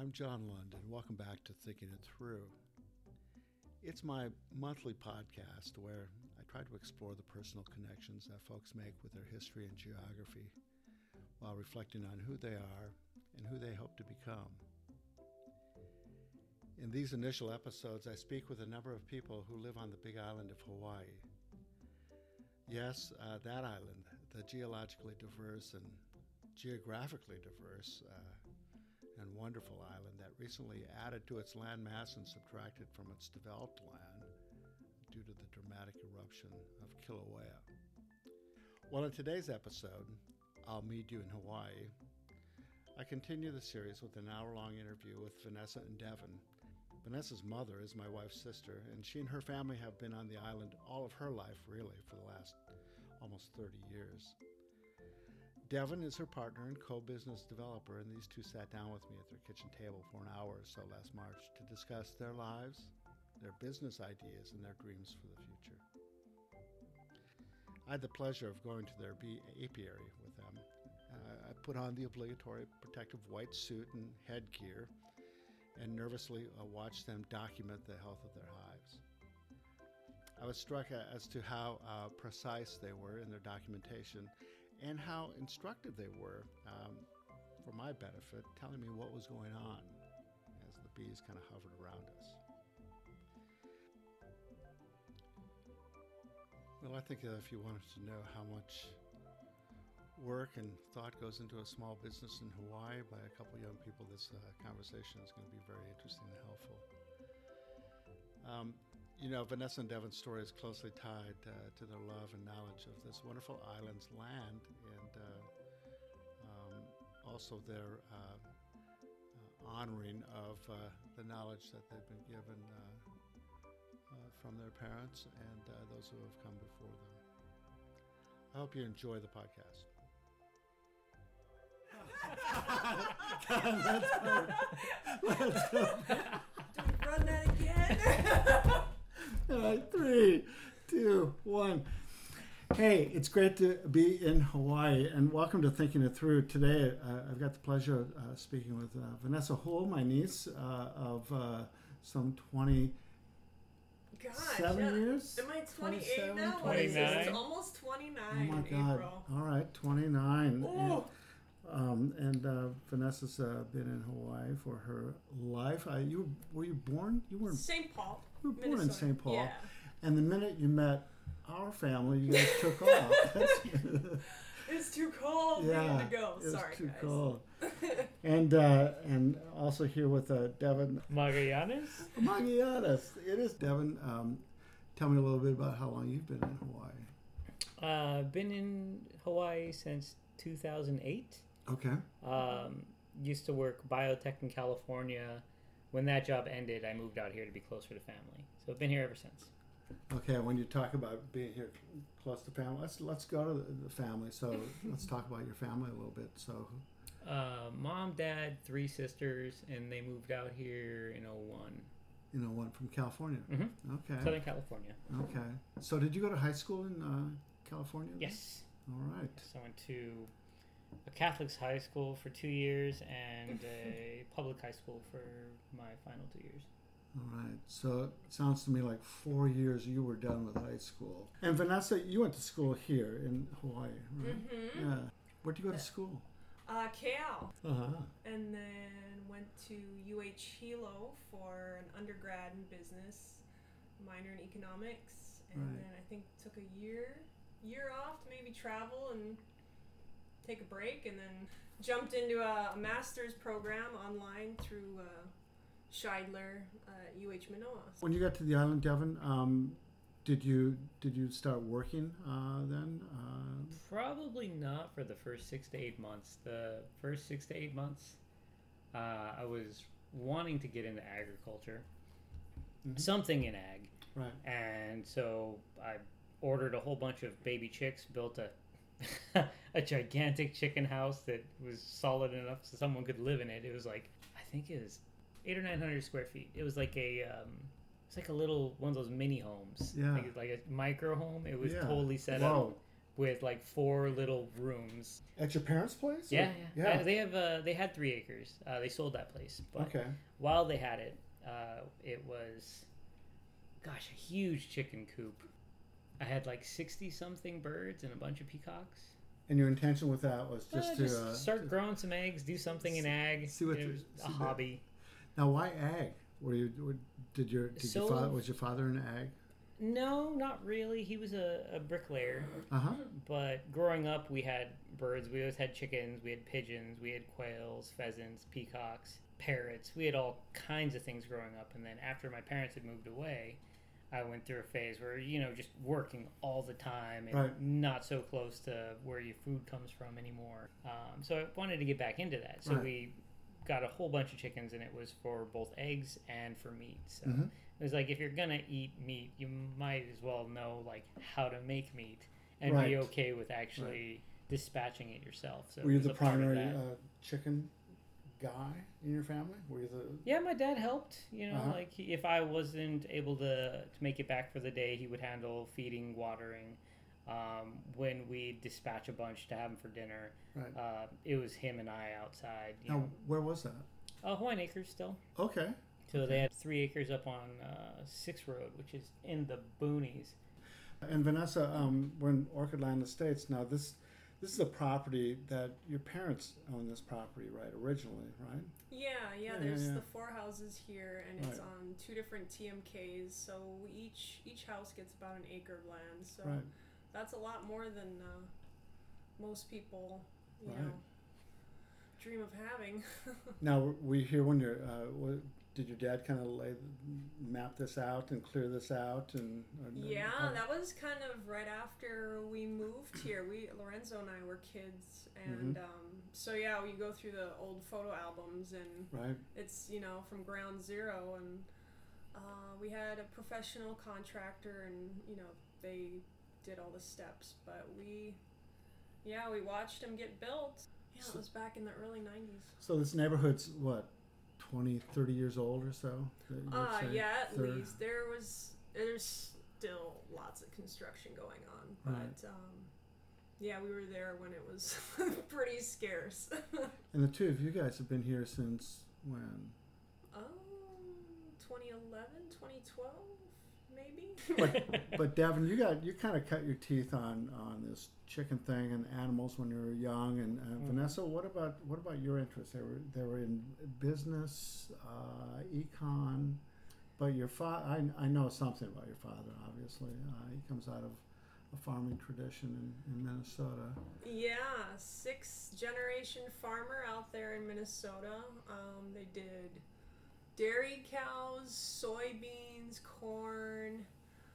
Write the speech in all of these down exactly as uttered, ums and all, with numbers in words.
I'm John Lund, and welcome back to Thinking It Through. It's my monthly podcast where I try to explore the personal connections that folks make with their history and geography while reflecting on who they are and who they hope to become. In these initial episodes, I speak with a number of people who live on the big island of Hawaii. Yes, uh, that island, the geologically diverse and geographically diverse uh, and wonderful island that recently added to its landmass and subtracted from its developed land due to the dramatic eruption of Kilauea. Well, in today's episode, I'll Meet You in Hawaii, I continue the series with an hour-long interview with Vanessa and Devin. Vanessa's mother is my wife's sister, and she and her family have been on the island all of her life, really, for the last almost thirty years. Devin is her partner and co-business developer, and these two sat down with me at their kitchen table for an hour or so last March to discuss their lives, their business ideas, and their dreams for the future. I had the pleasure of going to their bee apiary with them. Uh, I put on the obligatory protective white suit and headgear and nervously uh, watched them document the health of their hives. I was struck as to how uh, precise they were in their documentation and how instructive they were, um, for my benefit, telling me what was going on as the bees kind of hovered around us. Well, I think that if you wanted to know how much work and thought goes into a small business in Hawaii by a couple young people, this uh, conversation is going to be very interesting and helpful. Um, you know, Vanessa and Devin's story is closely tied uh, to their love and knowledge of this wonderful island's land, and uh, um, also their uh, uh, honoring of uh, the knowledge that they've been given uh, uh, from their parents and uh, those who have come before them. I hope you enjoy the podcast. Let's go. Let's go. Do we run that again? All right, three, two, one. Hey, it's great to be in Hawaii, and welcome to Thinking It Through. Today, uh, I've got the pleasure of uh, speaking with uh, Vanessa Hull, my niece, uh, of uh, some twenty-seven Gosh, yeah. years. Am I twenty-eight now? twenty-nine. It's almost twenty-nine. Oh my God! April. All right, twenty-nine. Oh. Um, and uh, Vanessa's uh, been in Hawaii for her life. Uh, you were you born? You weren't. Saint Paul. You were born Minnesota. in Saint Paul. Yeah. And the minute you met our family, you guys took off. That's, It's too cold. yeah, We need to go. it's Sorry, too guys. cold. and uh, and also here with uh, Devin Magallanes? Magallanes. It is Devin. Um, tell me a little bit about how long you've been in Hawaii. Uh, been in Hawaii since two thousand eight. Okay. Um, used to work biotech in California. When that job ended, I moved out here to be closer to family. So I've been here ever since. Okay, when you talk about being here close to family, let's let's go to the, the family. So let's talk about your family a little bit. So, Uh, mom, dad, three sisters, and they moved out here in oh one. you know, one from California. Mm-hmm. Okay. Southern California. Okay. So did you go to high school in uh, California? Yes. All right. So I went to a Catholic high school for two years and a public high school for my final two years. All right. So it sounds to me like four years you were done with high school. And Vanessa, you went to school here in Hawaii, right? Mm-hmm. Yeah. Where'd you go to school? Uh, K L. Uh-huh. And then went to U H Hilo for an undergrad in business, minor in economics, and Right. then I think took a year, year off to maybe travel and take a break, and then jumped into a, a master's program online through uh, Scheidler uh, at U H Manoa. When you got to the island, Devin, um, did you did you start working uh, then? Uh, Probably not for the first six to eight months. The first six to eight months, uh, I was wanting to get into agriculture, Mhm. something in ag. right. And so I ordered a whole bunch of baby chicks, built a a gigantic chicken house that was solid enough so someone could live in it. It was like, I think it was eight or nine hundred square feet. It was like a, um, it's like a little one of those mini homes. Yeah. like, like a micro home. It was Yeah. totally set Whoa. up with like four little rooms. At your parents' place? Yeah, Or- yeah. yeah. Uh, they have uh, they had three acres. Uh, they sold that place, but Okay. while they had it, uh, it was, gosh, a huge chicken coop. I had like sixty something birds and a bunch of peacocks. And your intention with that was Uh, just just to uh, start growing some eggs, do something in ag. see what you know, the- a see the- hobby. Now, why ag? Were you were, did your did So- your father was your father in ag? No, not really. He was a, a bricklayer. Uh huh. But growing up, we had birds. We always had chickens. We had pigeons. We had quails, pheasants, peacocks, parrots. We had all kinds of things growing up. And then after my parents had moved away, I went through a phase where, you know, just working all the time and Right. not so close to where your food comes from anymore. Um, so I wanted to get back into that. So Right. we got a whole bunch of chickens, and it was for both eggs and for meat. So Mhm. it was like, if you're going to eat meat, you might as well know, like, how to make meat and Right. be okay with actually dispatching it yourself. So Were it you was the a part of primary that. uh, chicken guy in your family? Were you the Yeah, my dad helped. You know, Uh-huh. like he, if I wasn't able to to make it back for the day, he would handle feeding, watering. Um, when we dispatch a bunch to have them for dinner, right? uh, it was him and I outside. You Now, know, where was that? uh, Hawaiian Acres still. Okay. So Okay. they had three acres up on uh, Six Road, which is in the boonies. And Vanessa, um, we're in Orchid Land Estates now. This this is a property that your parents own. This property, right? Originally, right? Yeah, yeah, Yeah, there's yeah, yeah. the four houses here, and it's Right. on two different T M Ks, so each each house gets about an acre of land, so Right. that's a lot more than uh, most people, you Right. know, dream of having. Now we hear when you're. Uh, what, did your dad kind of lay map this out and clear this out and? or- Yeah, or- that was kind of right after we moved here. We Lorenzo and I were kids, and um, so yeah, we go through the old photo albums, and Right. it's, you know, from ground zero, and uh, we had a professional contractor, and you know, they did all the steps, but we, yeah, we watched them get built. Yeah, it So- was back in the early nineties. So this neighborhood's what, twenty, thirty years old or so? that you would Uh, say? yeah, at Thir- least there was. There's still lots of construction going on, but Right. um, yeah, we were there when it was pretty scarce. And the two of you guys have been here since when? um, twenty eleven, twenty twelve, maybe. But but Devin, you got you kind of cut your teeth on on this chicken thing and animals when you were young. And uh, Mhm. Vanessa, what about what about your interests? They were they were in business, uh, econ. But your father, I, I know something about your father. Obviously, uh, he comes out of a farming tradition in, in Minnesota. Yeah, sixth generation farmer out there in Minnesota. Um, they did dairy cows, soybeans, corn.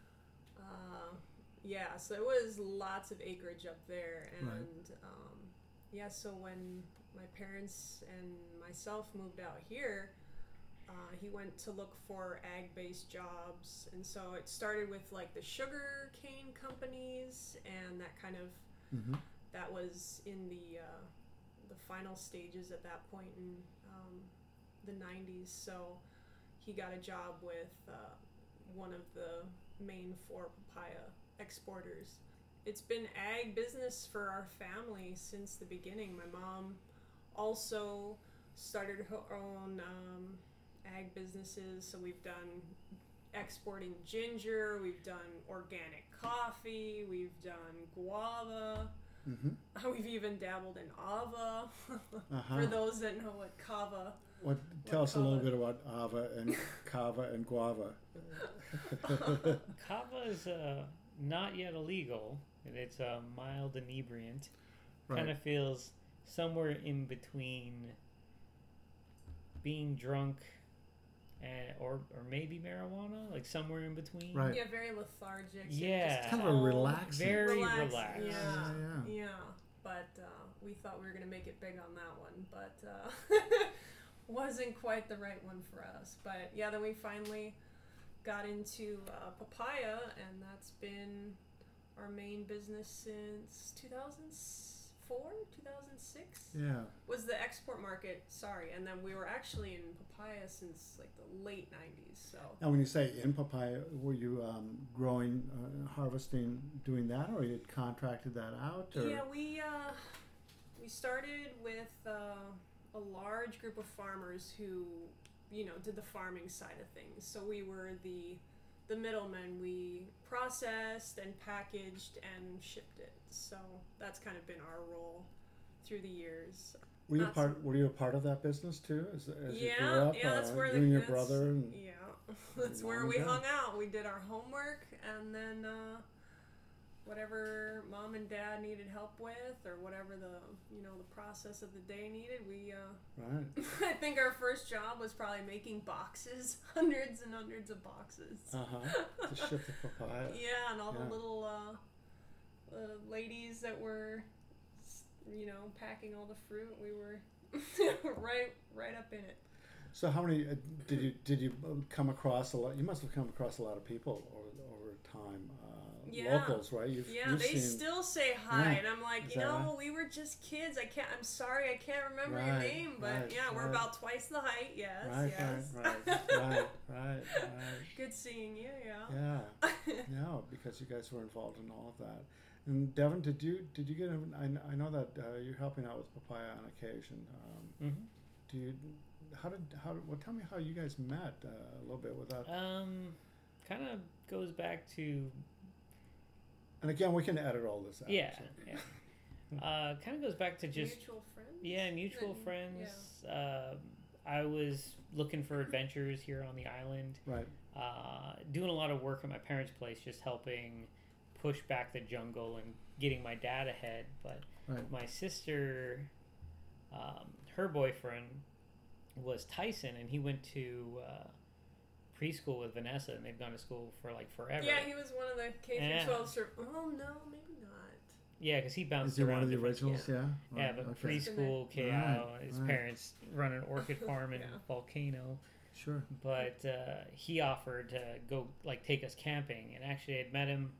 Uh, yeah, so it was lots of acreage up there. And Right. um, yeah, so when my parents and myself moved out here, uh, he went to look for ag-based jobs. And so it started with like the sugar cane companies, and that kind of Mm-hmm. that was in the uh, the final stages at that point in um, the nineties. So he got a job with uh, one of the main four papaya exporters. It's been ag business for our family since the beginning. My mom also started her own um, ag businesses, so we've done exporting ginger, we've done organic coffee, we've done guava, Mm-hmm. we've even dabbled in ava. Uh-huh. For those that know what kava. What? Tell What us a little color? bit about ava and kava and guava. Kava is uh, not yet illegal, and it's a mild inebriant. Kind Right. of feels somewhere in between being drunk and or or maybe marijuana, like somewhere in between. Right. Yeah, very lethargic. so Yeah. just Kind of a calm, relaxing. Very relaxed, relaxed. Yeah, Yeah, yeah. yeah. But uh, we thought we were gonna make it big on that one, but uh, wasn't quite the right one for us. But yeah, then we finally got into uh, papaya, and that's been our main business since two thousand four, two thousand six Yeah. was the export market. Sorry, and then we were actually in papaya since like the late nineties. So Now, when you say in papaya, were you um, growing, uh, harvesting, doing that, or you had contracted that out? Or? yeah, we uh, we started with uh, a large group of farmers who, you know, did the farming side of things. So we were the the middlemen. We processed and packaged and shipped it. So that's kind of been our role through the years. Were you Not part? so- Were you a part of that business too? As, as you Yeah, grew up, yeah, that's uh, where you the- and your that's- brother. And, Yeah, that's Your where mom we and dad. hung out. We did our homework, and then uh, whatever mom and dad needed help with, or whatever the you know the process of the day needed, we. Uh, Right. I think our first job was probably making boxes, hundreds and hundreds of boxes. Uh huh. To ship the papaya. Yeah, and all Yeah. the little uh, uh, ladies that were, s- you know, packing all the fruit. We were right, right up in it. So how many uh, did you did you uh, come across a lot? You must have come across a lot of people over over time. Uh, Yeah. Locals, right? You've, Yeah, you've they seen, still say hi, Yeah. and I'm like, Is you that know, right? we were just kids. I can't. I'm sorry, I can't remember your Right, name, but right, yeah, we're right. about twice the height. Yes, Right, yes. right, right, right, right, right. Good seeing you. Yeah. Yeah, no, because you guys were involved in all of that. And Devin, did you did you get? an- I, kn- I know that uh, you're helping out with papaya on occasion. Um, Mm-hmm. do you? How did how? Did, well, tell me how you guys met uh, a little bit without. Um, kind of goes back to And again, we can edit all this out. yeah, so. yeah. Uh, kind of goes back to just Mutual friends. yeah, mutual Then- friends. Um, I was looking for adventures here on the island. Right. Uh, doing a lot of work at my parents' place, just helping push back the jungle and getting my dad ahead. But Right. my sister, um, her boyfriend was Tyson, and he went to uh, preschool with Vanessa, and they've gone to school for like forever. Yeah, he was one of the K Yeah. through twelve. Sur- oh no, maybe not. Yeah, because he bounced Is he around one of the different- originals? Yeah. Yeah, Right, but okay. preschool, K O, Right, his right. parents run an orchid farm in Yeah. Volcano. Sure. But uh, he offered to go, like, take us camping. And actually, I'd met him.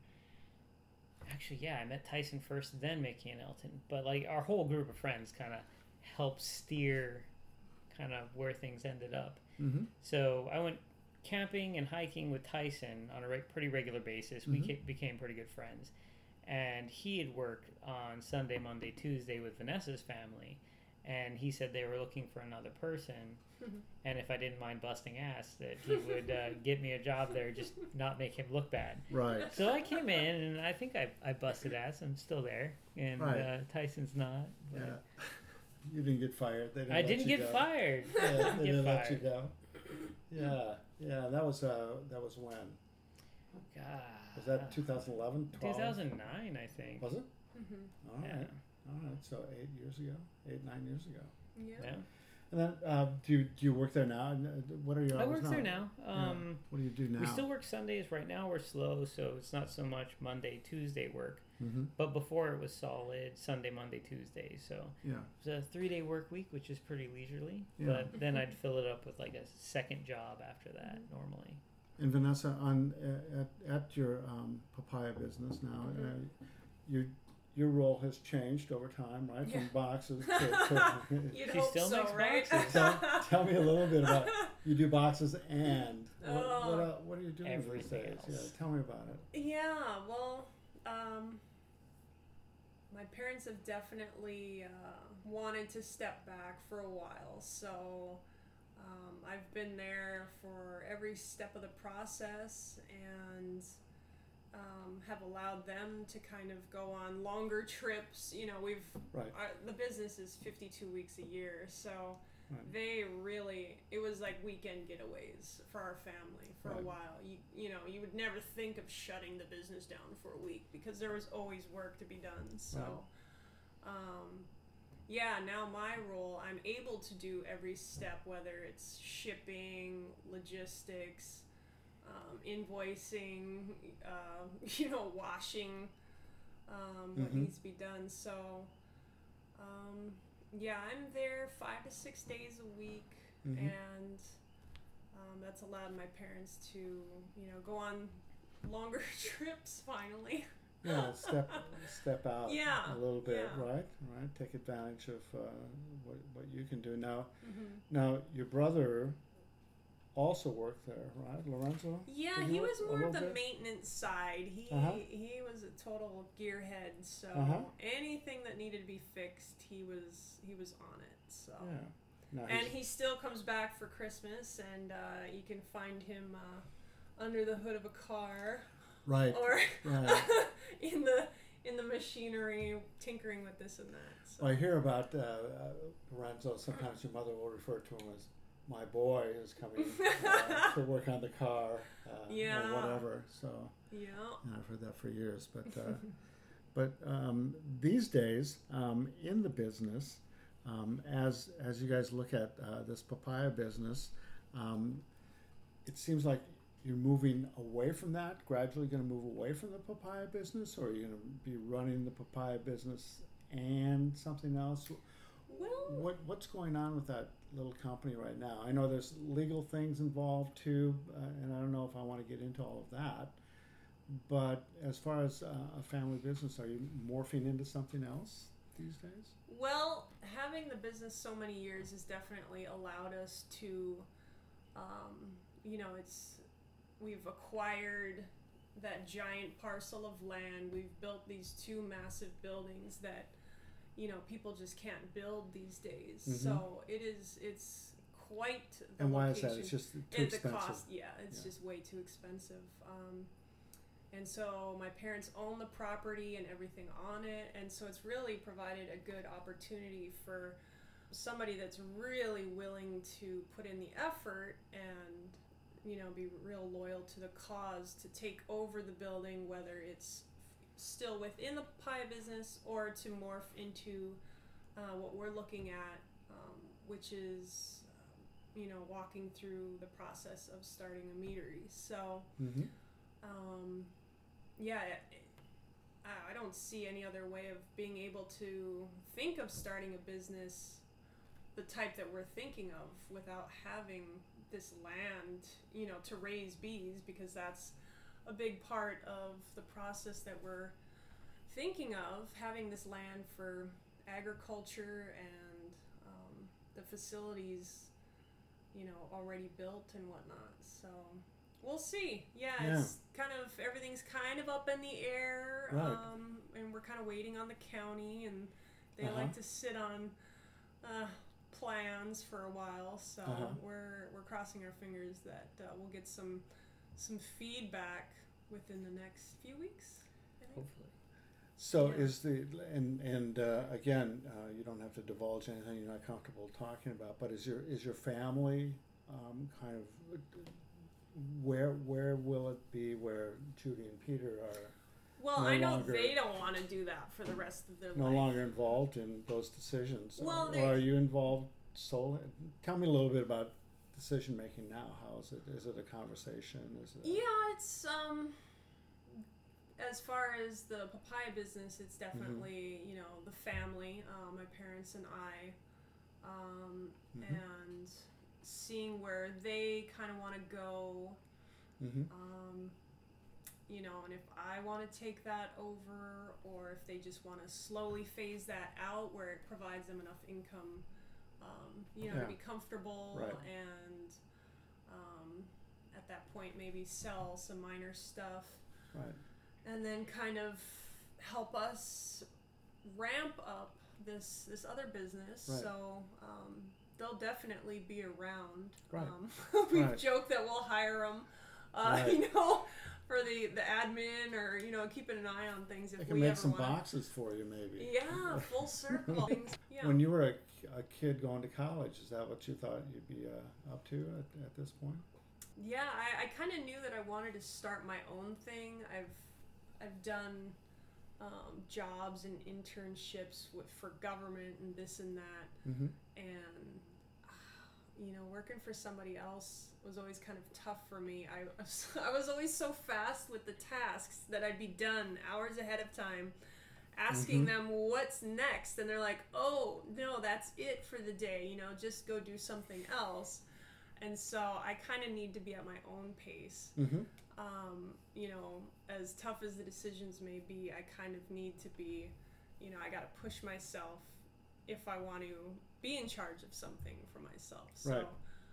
Actually, yeah, I met Tyson first, then Mickey and Elton. But, like, our whole group of friends kind of helped steer kind of where things ended up. Mm-hmm. So I went camping and hiking with Tyson on a re- pretty regular basis. We Mhm. ca- became pretty good friends. And he had worked on Sunday, Monday, Tuesday with Vanessa's family. And he said they were looking for another person. Mhm. And if I didn't mind busting ass, that he would uh, get me a job there, just not make him look bad. Right. So I came in, and I think I, I busted ass. I'm still there. And Right. uh, Tyson's not. But Yeah. You didn't get fired. They didn't I let didn't you get go. fired. Yeah, I they didn't didn't get let you fired. go. Yeah, yeah. That was uh, that was when God. was that? two thousand eleven, twelve? two thousand nine, I think. Was it? Mhm. All right, Yeah. all right. So eight years ago, eight nine years ago. Yeah. Yeah. And then, uh, do you, do you work there now? And uh, what are your I hours work there now. Yeah. Um, What do you do now? We still work Sundays. Right now we're slow, so it's not so much Monday, Tuesday work. Mm-hmm. But before it was solid Sunday, Monday, Tuesday. So Yeah. it was a three-day work week, which is pretty leisurely. Yeah. But then I'd fill it up with like a second job after that normally. And Vanessa, on uh, at, at your um, papaya business now, uh, Mhm. your your role has changed over time, right? From Yeah. boxes to, to You'd She hope still so, makes right? boxes. tell, tell me a little bit about you do boxes and what what, Oh. uh, what are you doing these Everything days? Yeah, else. tell me about it. Yeah, well, um, my parents have definitely uh, wanted to step back for a while, so um, I've been there for every step of the process and um, have allowed them to kind of go on longer trips. You know, we've Right. our, the business is fifty-two weeks a year, so Right. they really, it was like weekend getaways for our family for Right. a while. You, you know, you would never think of shutting the business down for a week because there was always work to be done. So, um, yeah, now my role, I'm able to do every step, whether it's shipping, logistics, um, invoicing, uh, you know, washing, um, what Mhm. needs to be done. So, um, yeah, I'm there five to six days a week, Mhm. and um, that's allowed my parents to, you know, go on longer trips finally. Yeah, step step out Yeah, a little bit, yeah. right? Right. Take advantage of uh, what what you can do now. hmm Now, your brother also worked there, right, Lorenzo? Yeah, Did he work was a more little of the bit? maintenance side. He Uh-huh. he was a total gearhead, so Uh-huh. anything that needed to be fixed, he was he was on it. So Yeah. Now and he's- he still comes back for Christmas, and uh, you can find him uh, under the hood of a car right. or Right. in the in the machinery, tinkering with this and that. So. Well, I hear about uh, uh, Lorenzo. Sometimes your mother will refer to him as my boy is coming uh, to work on the car, uh, Yeah. or whatever. So Yeah. yeah, I've heard that for years. But uh, but um, these days, um, in the business, um, as as you guys look at uh, this papaya business, um, it seems like you're moving away from that. Gradually, going to move away from the papaya business, or are you going to be running the papaya business and something else? Well, What what's going on with that little company right now? I know there's legal things involved too, uh, and I don't know if I want to get into all of that. But as far as uh, a family business, are you morphing into something else these days? well, having the business so many years has definitely allowed us to, um, you know, it's we've acquired that giant parcel of land. We've built these two massive buildings that, you know, people just can't build these days. Mhm. So it is it's quite the And why location. is that? It's just too And the expensive. cost, yeah, it's Yeah. just way too expensive. Um, and so my parents own the property and everything on it, and so it's really provided a good opportunity for somebody that's really willing to put in the effort and, you know, be real loyal to the cause to take over the building, whether it's still within the papaya business or to morph into uh, what we're looking at, um, which is, um, you know, walking through the process of starting a meadery. So, Mm-hmm. um, yeah, it, I, I don't see any other way of being able to think of starting a business the type that we're thinking of without having this land, you know, to raise bees, because that's a big part of the process that we're thinking of, having this land for agriculture and um, the facilities, you know, already built and whatnot. So we'll see. Yeah, Yeah. it's kind of, everything's kind of up in the air, Right. um, and we're kind of waiting on the county, and they Uh-huh. like to sit on uh, plans for a while. So Uh-huh. we're we're crossing our fingers that uh, we'll get some some feedback within the next few weeks, I think. Hopefully. So Yeah. is the and and uh, again, uh, you don't have to divulge anything you're not comfortable talking about. But is your is your family um, kind of where where will it be where Judy and Peter are Well, no I know longer- they don't want to do that for the rest of their no life. longer involved in those decisions? Well, or, they- or are you involved solely? Tell me a little bit about decision making now. How is it? Is it a conversation? Is it? A, Yeah, it's um as far as the papaya business, it's Mm-hmm. definitely, you know, the family, uh, my parents and I, um, Mhm. and seeing where they kind of want to go, Mm-hmm. um, you know, and if I want to take that over, or if they just want to slowly phase that out where it provides them enough income, um, you know, Yeah. to be comfortable, Right. and um, at that point maybe sell some minor stuff, Right. and then kind of help us ramp up this this other business. Right. So um, they'll definitely be around. Right. Um, we've Right. joked that we'll hire them, uh, Right. you know, for the, the admin, or, you know, keeping an eye on things if I can we make ever some wanna. boxes for you, maybe. Yeah, full circle. Things, yeah. When you were a, a kid going to college, is that what you thought you'd be uh, up to at, at this point? Yeah, I, I kind of knew that I wanted to start my own thing. I've I've done um, jobs and internships with for government and this and that, Mm-hmm. and you know, working for somebody else was always kind of tough for me. I was, I was always so fast with the tasks that I'd be done hours ahead of time, asking Mhm. them what's next, and they're like, "Oh no, that's it for the day. You know, just go do something else." and so I kind of need to be at my own pace. Mm-hmm. Um, you know, as tough as the decisions may be, I kind of need to be, you know, I got to push myself if I want to be in charge of something for myself. So, Right.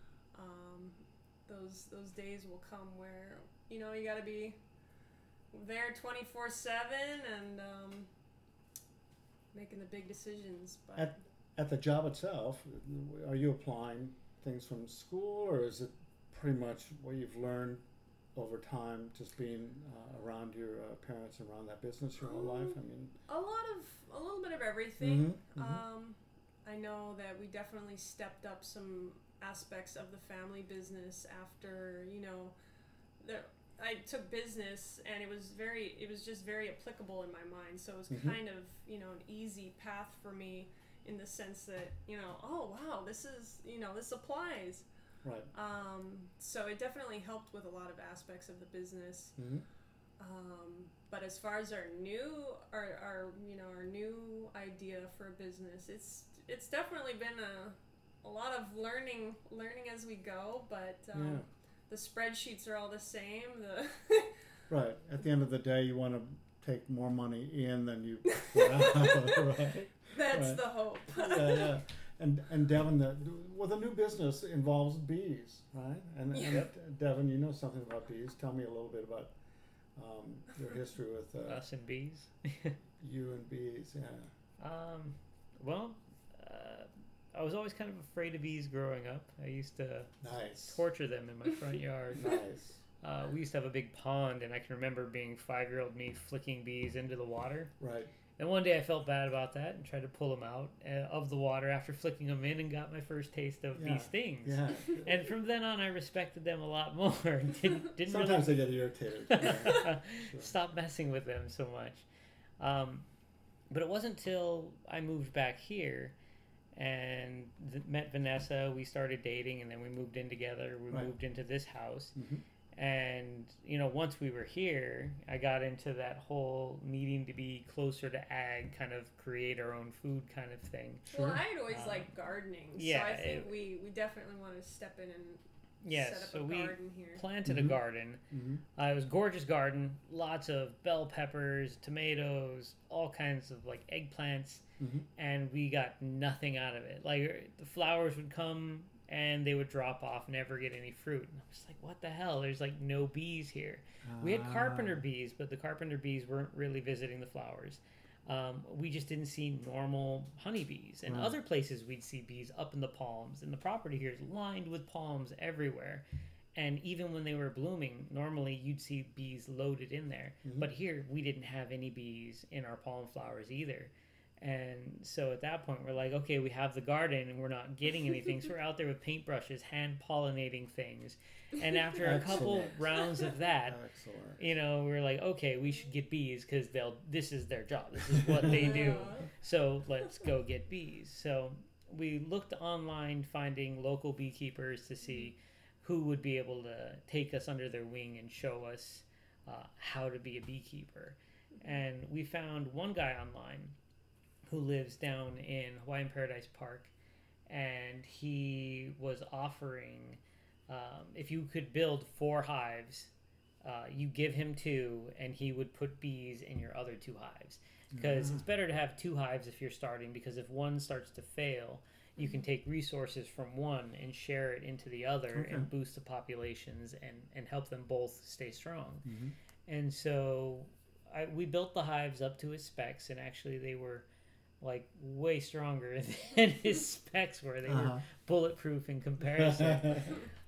um, those those days will come where, you know, you got to be there twenty-four seven and um, making the big decisions. But At at the job itself, are you applying things from school, or is it pretty much what you've learned over time, just being uh, around your uh, parents, around that business your whole life? I mean, a lot of a little bit of everything. Mhm, mhm. Um, I know that we definitely stepped up some aspects of the family business after, you know, the, I took business and it was very, it was just very applicable in my mind. So it was Mhm. kind of, you know, an easy path for me in the sense that, you know, oh wow, this is, you know, this applies. right. Um, so it definitely helped with a lot of aspects of the business. Mm-hmm. Um, but as far as our new, our, our, you know, our new idea for a business, it's, it's definitely been a, a lot of learning, learning as we go, but, um, Yeah. the spreadsheets are all the same. The Right. At the end of the day, you want to take more money in than you put out, right? That's Right. the hope. Yeah, yeah. And and Devin, the, well, the new business involves bees, right? And, Yeah. and Devin, you know something about bees. Tell me a little bit about um, your history with uh, Us and bees. you and bees. Yeah. Um, well, uh, I was always kind of afraid of bees growing up. I used to Nice. torture them in my front yard. Nice. Uh, we used to have a big pond, and I can remember being five-year-old me flicking bees into the water. Right. And one day I felt bad about that and tried to pull them out uh, of the water after flicking them in, and got my first taste of Yeah. bee stings. Yeah. And from then on, I respected them a lot more. didn't didn't Sometimes really they get irritated. Yeah. Sure. stop messing with them so much. Um, but it wasn't till I moved back here and th- met Vanessa. We started dating, and then we moved in together. We Right. moved into this house. Mhm. And, you know, once we were here, I got into that whole needing to be closer to ag, kind of create our own food kind of thing. Well, Sure. I had always Um, liked gardening, yeah, so I think it- we, we definitely want to step in and Yeah, set up so a we garden here. planted Mhm. a garden. Mhm. Uh, it was a gorgeous garden, lots of bell peppers, tomatoes, all kinds of like eggplants, Mhm. and we got nothing out of it. Like the flowers would come and they would drop off, never get any fruit. And I was like, what the hell? There's like no bees here. We had carpenter Ah. bees, but the carpenter bees weren't really visiting the flowers. Um, we just didn't see normal honeybees. And Right. other places we'd see bees up in the palms. And the property here is lined with palms everywhere. And even when they were blooming, normally you'd see bees loaded in there. Mhm. But here we didn't have any bees in our palm flowers either. And so at that point, we're like, okay, we have the garden and we're not getting anything. So we're out there with paintbrushes, hand pollinating things. And after a couple Excellent. rounds of that, Excellent. you know, we're like, okay, we should get bees because they'll. This is their job. This is what they do. So let's go get bees. So we looked online, finding local beekeepers to see who would be able to take us under their wing and show us uh, how to be a beekeeper. And we found one guy online who lives down in Hawaiian Paradise Park, and he was offering, um, if you could build four hives, uh, you give him two, and he would put bees in your other two hives. Because Mhm. it's better to have two hives if you're starting, because if one starts to fail, you can take resources from one and share it into the other Okay. and boost the populations and, and help them both stay strong. Mhm. And so I, we built the hives up to his specs, and actually they were like way stronger than his specs were. They were Uh-huh. bulletproof in comparison.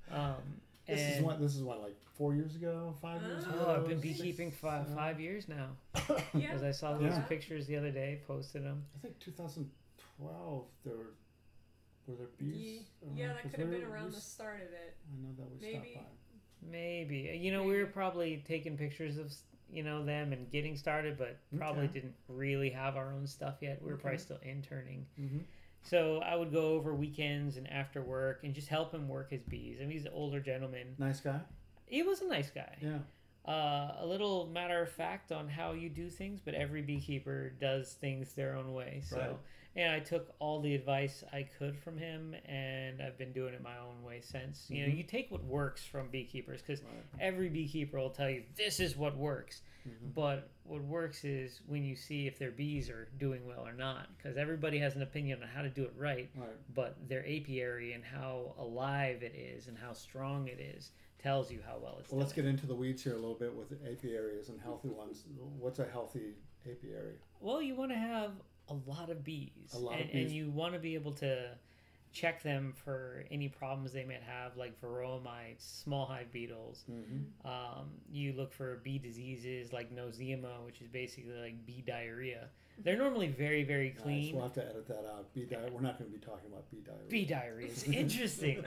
Um, This is and- what this is what like four years ago, five years Oh, ago. Oh, I've been six- beekeeping for five, uh, five years now. Yeah. As I saw those Yeah. pictures the other day, posted them. I think two thousand twelve. There were were there bees? Ye- around? Yeah, that 'Cause could have we been were- around we the s- start of it. I know that we Maybe. stopped by. Maybe you know we were Maybe. probably taking pictures of you know them and getting started, but probably Okay. didn't really have our own stuff yet. We were probably Okay. still interning. Mm-hmm. So I would go over weekends and after work and just help him work his bees. I mean, he's an older gentleman. Nice guy. He was a nice guy. Yeah. Uh, a little matter of fact on how you do things, but every beekeeper does things their own way. So Right. And I took all the advice I could from him, and I've been doing it my own way since. You know, Mhm. you take what works from beekeepers, because Right. every beekeeper will tell you this is what works. Mhm. But what works is when you see if their bees are doing well or not, because everybody has an opinion on how to do it right. Right. But their apiary and how alive it is and how strong it is tells you how well it's Well, let's doing. get into the weeds here a little bit with apiaries and healthy ones. What's a healthy apiary? Well, you want to have a lot of bees. A lot of and, bees. and you want to be able to check them for any problems they might have, like varroa mites, small hive beetles. Mm-hmm. Um, you look for bee diseases like nosema, which is basically like bee diarrhea. They're normally very, very Nice. clean. We'll have to edit that out. Bee di- We're not going to be talking about bee diarrhea. Bee diarrhea is interesting.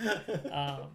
um,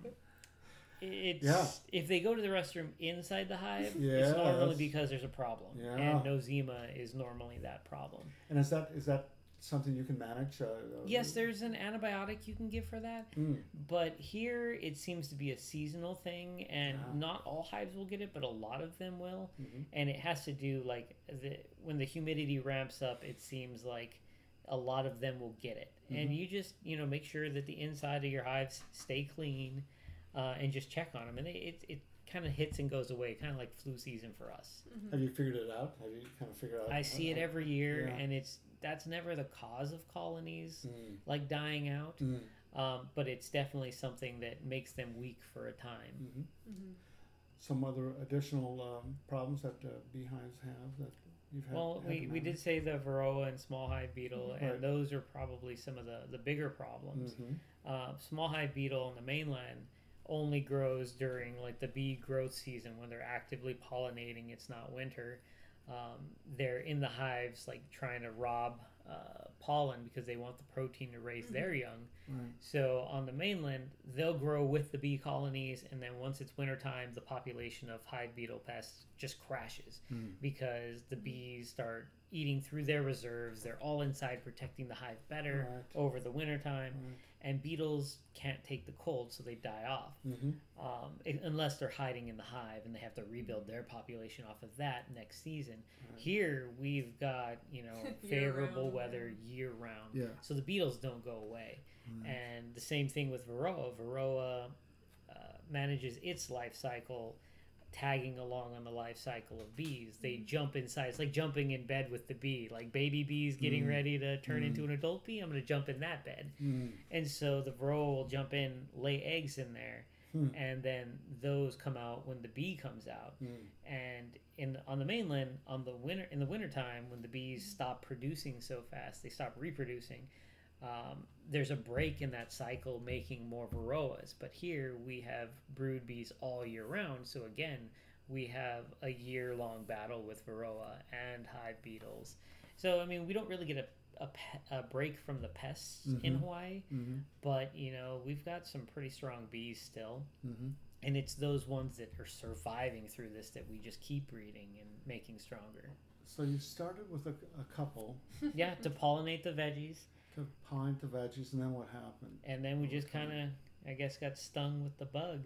it's Yeah. if they go to the restroom inside the hive, Yeah, it's normally that's- because there's a problem, Yeah. and nosema is normally that problem. And is that is that something you can manage? Uh, uh, Yes, there's an antibiotic you can give for that, Mm. but here it seems to be a seasonal thing, and Yeah. not all hives will get it, but a lot of them will, Mhm. and it has to do like the when the humidity ramps up. It seems like a lot of them will get it, and Mhm. you just you know make sure that the inside of your hives stay clean. Uh, and just check on them, and it it, it kind of hits and goes away, kind of like flu season for us. Have you figured it out? Have you kind of figured out? I see it every year, Yeah. and it's that's never the cause of colonies Mm. like dying out, Mm. um, but it's definitely something that makes them weak for a time. Mhm. Mhm. Some other additional um, problems that uh, beehives have that you've had? Well, had we, to we did manage? say the varroa and small hive beetle, Right. and those are probably some of the, the bigger problems. Mhm. Uh, small hive beetle on the mainland only grows during like the bee growth season when they're actively pollinating. It's not winter. Um, they're in the hives like trying to rob uh, pollen because they want the protein to raise Mhm. their young. Right. So on the mainland, they'll grow with the bee colonies, and then once it's wintertime, the population of hive beetle pests just crashes Mm. because the bees start eating through their reserves. They're all inside protecting the hive better Right. over the wintertime, Right. and beetles can't take the cold, so they die off. Mhm. Um, i- unless they're hiding in the hive and they have to rebuild their population off of that next season. Right. Here we've got you know Year favorable round, weather yeah. year round, Yeah. so the beetles don't go away. Mm. And the same thing with varroa. Varroa uh, manages its life cycle, tagging along on the life cycle of bees. They jump inside. It's like jumping in bed with the bee. Like baby bees getting Mm. ready to turn Mm. into an adult bee. I'm going to jump in that bed. Mm. And so the varroa will jump in, lay eggs in there, Hmm. and then those come out when the bee comes out. Mm. And in on the mainland, on the winter in the wintertime, when the bees stop producing so fast, they stop reproducing. Um, there's a break in that cycle, making more varroas. But here we have brood bees all year round. So again, we have a year-long battle with varroa and hive beetles. So I mean, we don't really get a, a, pe- a break from the pests in Mhm. Hawaii, Mhm. but you know we've got some pretty strong bees still. Mhm. And it's those ones that are surviving through this that we just keep breeding and making stronger. So you started with a, a couple Yeah, to pollinate the veggies. to pollinate the veggies, and then what happened? And then we just Okay. kind of, I guess, got stung with the bug.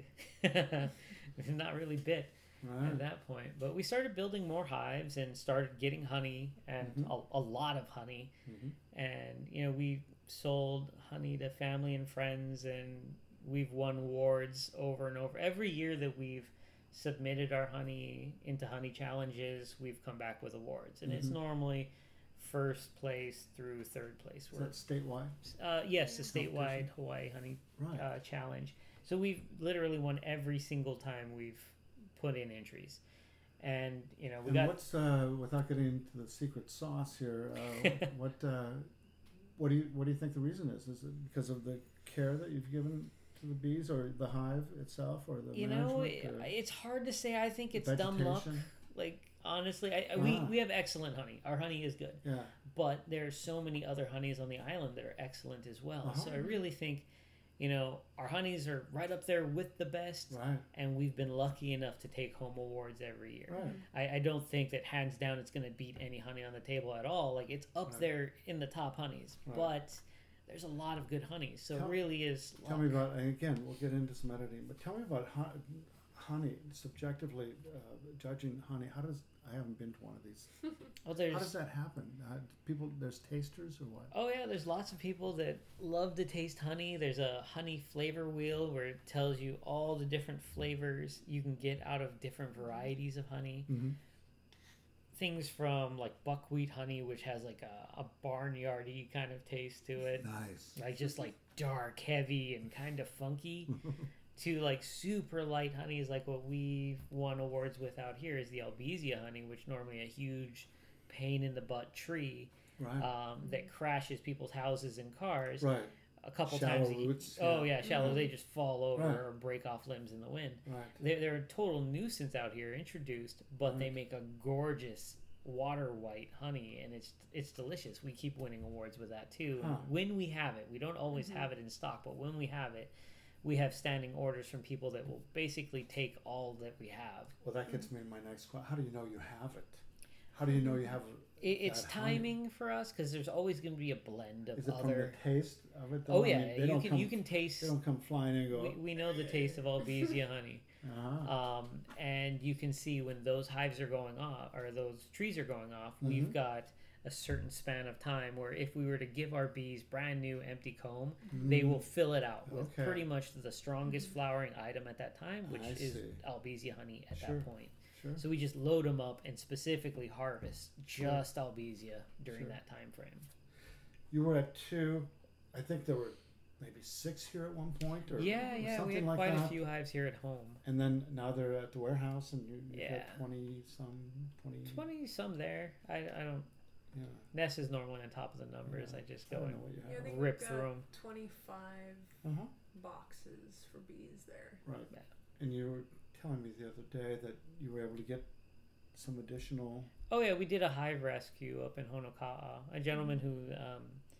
Not really bit Right. at that point. But we started building more hives and started getting honey, and Mhm. a, a lot of honey. Mhm. And, you know, we sold honey to family and friends, and we've won awards over and over. Every year that we've submitted our honey into honey challenges, we've come back with awards. And it's Mhm. normally first place through third place. Is We're, that statewide? uh, yes, the Competition. statewide Hawaii honey Right. uh, challenge. So we've literally won every single time we've put in entries. And, you know, we and got... what's uh, without getting into the secret sauce here? Uh, what uh, what do you what do you think the reason is? Is it because of the care that you've given to the bees, or the hive itself, or the You know, management, or it, it's hard to say. I think the it's dumb luck. vegetation? Like, honestly, I, I, we, Ah. we have excellent honey. Our honey is good. Yeah. But there are so many other honeys on the island that are excellent as well. So Uh-huh. I really think, you know, our honeys are right up there with the best. Right. And we've been lucky enough to take home awards every year. Right. I, I don't think that hands down it's going to beat any honey on the table at all. Like, it's up Right. there in the top honeys. Right. But there's a lot of good honeys. So Tell- it really is Tell luck. me about, and again, we'll get into some editing, but tell me about ho- honey, subjectively uh, judging honey. How does I haven't been to one of these. Oh, there's How does that happen? Uh, people, there's tasters or what? Oh yeah, there's lots of people that love to taste honey. There's a honey flavor wheel where it tells you all the different flavors you can get out of different varieties of honey. Mm-hmm. Things from like buckwheat honey, which has like a, a barnyardy kind of taste to it, Nice. like just like dark, heavy, and kind of funky, to like super light honeys, like what we've won awards with out here is the Albizia honey, which normally a huge pain in the butt tree Right. um, that crashes people's houses and cars. Right. A couple Shallow times. a ye- roots, Oh yeah. yeah, shallow. Mhm. They just fall over Right. or break off limbs in the wind. Right. They're, they're a total nuisance out here, introduced, but they Right. make a gorgeous water white honey, and it's it's delicious. We keep winning awards with that too. Huh. When we have it, we don't always Mhm. have it in stock, but when we have it, we have standing orders from people that will basically take all that we have. Well, that gets me to my next question. How do you know you have it? How do you know you have It, it's That honey. timing for us because there's always going to be a blend of Is it from other. the taste of it? Though? Oh I yeah, mean, they you don't can come, you can taste. They don't come flying in and go. We, we know the taste of Albizia honey. Uh-huh. Um, and you can see when those hives are going off or those trees are going off, Mhm. we've got a certain span of time where if we were to give our bees brand new empty comb, they Mm. will fill it out with Okay. pretty much the strongest flowering item at that time, which I is see. Albizia honey at Sure. that point. Sure. So we just load them up and specifically harvest just Albizia during Sure. that time frame. You were at two. I think there were maybe six here at one point, or Yeah, or yeah, something we had like quite that. a few hives here at home. And then now they're at the warehouse, and you, you've Yeah. got twenty some, twenty. twenty some there. I, I don't. Yeah. Ness is normally on top of the numbers. Yeah. I just I go don't and know what you Yeah, I have. think rip we've through got 'em. twenty-five Uh huh. boxes for bees there. Right. Yeah. And you were telling me the other day that you were able to get some additional. Oh yeah, we did a hive rescue up in Honoka'a. A gentleman who um,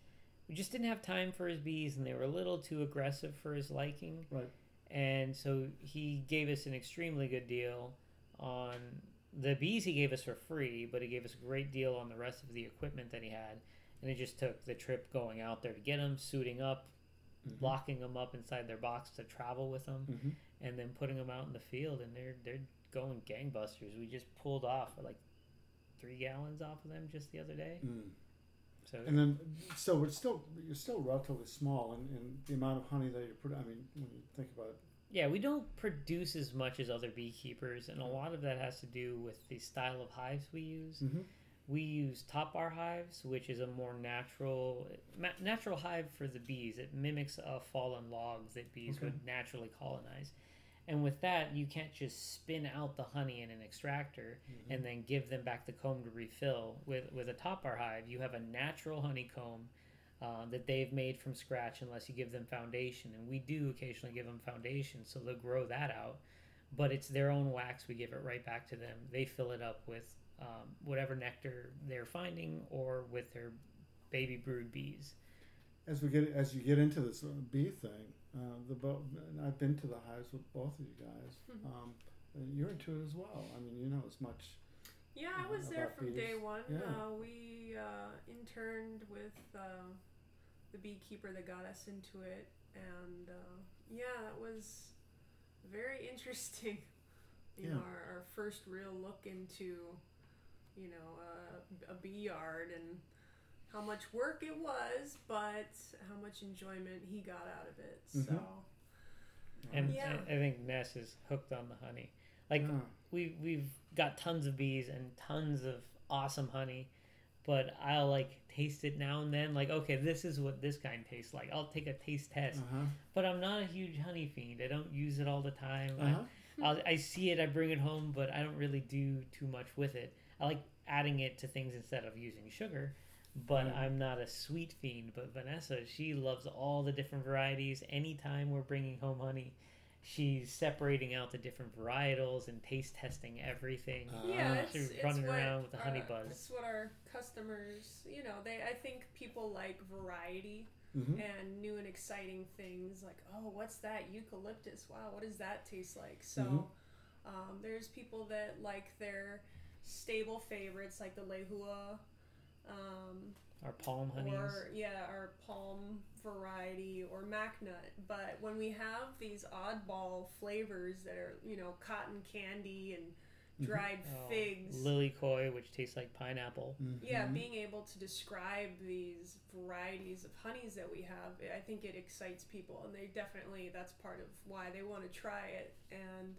we just didn't have time for his bees, and they were a little too aggressive for his liking. Right. And so he gave us an extremely good deal on the bees. He gave us for free, but he gave us a great deal on the rest of the equipment that he had. And it just took the trip going out there to get them, suiting up, Mhm. locking them up inside their box to travel with them, Mm-hmm. and then putting them out in the field, and they're they're going gangbusters. We just pulled off like three gallons off of them just the other day. Mm. So And then, so it's still you're still relatively small in, in the amount of honey that you put. I mean, when you think about it, yeah, we don't produce as much as other beekeepers, and a lot of that has to do with the style of hives we use. mm-hmm. We use top bar hives, which is a more natural ma- natural hive for the bees. It mimics a fallen log that bees Okay. would naturally colonize. And with that, you can't just spin out the honey in an extractor Mm-hmm. and then give them back the comb to refill. With with a top bar hive, you have a natural honeycomb uh, that they've made from scratch, unless you give them foundation. And we do occasionally give them foundation, so they'll grow that out. But it's their own wax. We give it right back to them. They fill it up with um, whatever nectar they're finding, or with their baby brood bees. As we get as you get into this uh, bee thing, uh, the bo- and I've been to the hives with both of you guys. Mhm. Um, and you're into it as well. I mean, you know as much. Yeah, I was Uh, there about from bees. day one. Yeah. Uh, we uh, interned with uh, the beekeeper that got us into it, and uh, yeah, that was very interesting. You know, Yeah. our, our first real look into, you know, uh, a bee yard and how much work it was, but how much enjoyment he got out of it. Mhm. So And Yeah. I, I think Ness is hooked on the honey. Like Ah, we we've got tons of bees and tons of awesome honey, but I'll like taste it now and then. Like, okay, this is what this kind tastes like. I'll take a taste test. uh-huh. But I'm not a huge honey fiend. I don't use it all the time. I- Uh-huh. I'll, I see it, I bring it home, but I don't really do too much with it. I like adding it to things instead of using sugar, but Right. I'm not a sweet fiend. But Vanessa, she loves all the different varieties. Anytime we're bringing home honey, she's separating out the different varietals and taste testing everything. Uh, yeah, Ah. it's, She's it's running what around with the honey our- buzz. It's what our customers, you know, they. I think people like variety Mhm. and new and exciting things. Like, oh, what's that eucalyptus? Wow, what does that taste like? So, Mhm. um, there's people that like their stable favorites, like the lehua, um, Our palm honeys. or yeah, our palm variety or macnut. But when we have these oddball flavors that are, you know, cotton candy and dried Oh, figs. Lilikoi, which tastes like pineapple. Mm-hmm. Yeah, being able to describe these varieties of honeys that we have, I think it excites people, and they definitely, that's part of why they want to try it. And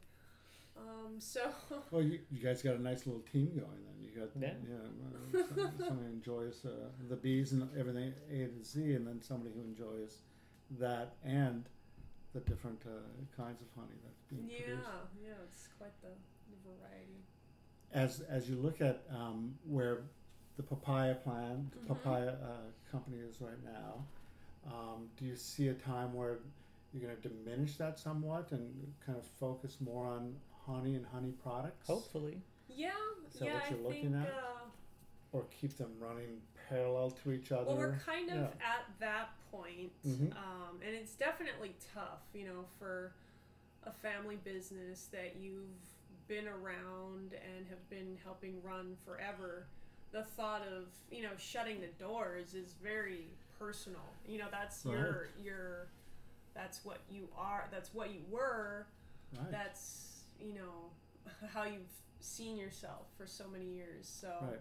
um, so, Well, you, you guys got a nice little team going then. You got Yeah. yeah, uh, some- somebody who enjoys uh, the bees and everything A to Z, and then somebody who enjoys that and the different uh, kinds of honey that's being yeah, produced. yeah, it's quite the, the variety. As as you look at um, where the papaya plant, the Mhm. papaya uh, company is right now, um, do you see a time where you're going to diminish that somewhat and kind of focus more on honey and honey products? Hopefully. Yeah, Is that yeah, what you're I looking think. at? Uh, Or keep them running parallel to each other? Well, we're kind of Yeah. at that point, Mhm. um, and it's definitely tough, you know, for a family business that you've been around and have been helping run forever. The thought of, you know, shutting the doors is very personal. You know, that's your your that's what you are. That's what you were. Right. That's, you know, how you've seen yourself for so many years. So. Right.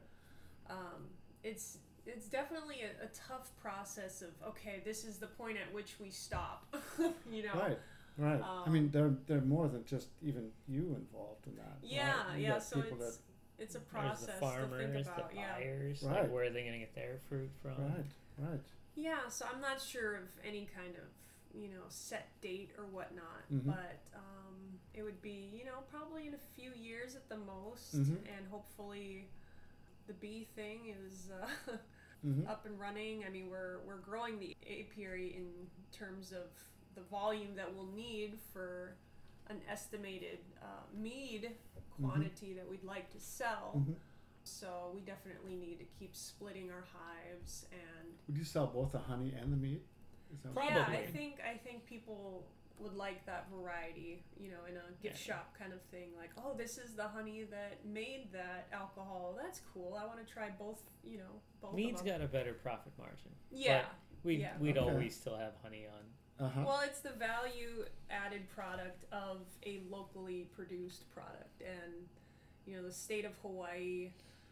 Um, it's it's definitely a, a tough process of, okay, this is the point at which we stop. you know. Right. Right. Um, I mean, there there are more than just even you involved in that. Yeah, right? You yeah. got So people it's it's a There's process the to farmers, think about. the Yeah. buyers. Right. Like, where are they going to get their fruit from? that. Right. Right. Yeah. So I'm not sure of any kind of, you know, set date or whatnot, Mhm. but um, it would be, you know, probably in a few years at the most, Mhm. and hopefully the bee thing is uh, Mm-hmm. up and running. I mean, we're we're growing the apiary in terms of the volume that we'll need for an estimated uh, mead quantity that we'd like to sell. Mm-hmm. So we definitely need to keep splitting our hives, and Would you sell both the honey and the meat? Is that what- yeah, I Probably. think I think people would like that variety, you know, in a gift Yeah. shop kind of thing. Like, oh, this is the honey that made that alcohol. That's cool. I want to try both. You know, both. Mead's of them. got a better profit margin. Yeah. We'd, Yeah. we'd Okay. always still have honey on. Uh-huh. Well, it's the value added product of a locally produced product, and you know, the state of Hawaii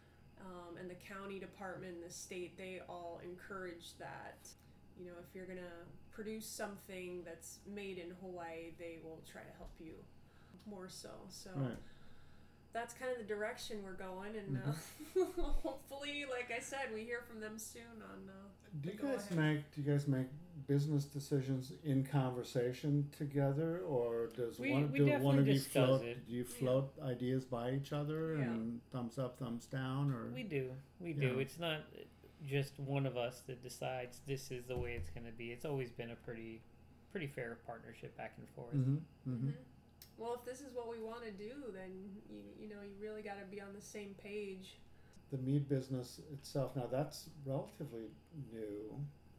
um, and the county department, and the state, they all encourage that. You know, if you're gonna produce something that's made in Hawaii, they will try to help you more so. So Right. that's kind of the direction we're going, and uh, hopefully, like I said, we hear from them soon on. Uh, Do you go guys ahead. make do you guys make business decisions in conversation together, or does We- one we do definitely one of you discuss float? it. Do you float ideas by each other Yeah. and thumbs up, thumbs down, or We do. We do. Yeah. It's not just one of us that decides this is the way it's going to be. It's always been a pretty pretty fair partnership back and forth. mm-hmm, mm-hmm. Mhm. Well, if this is what we want to do, then you you know you really got to be on the same page. The mead business itself, now that's relatively new.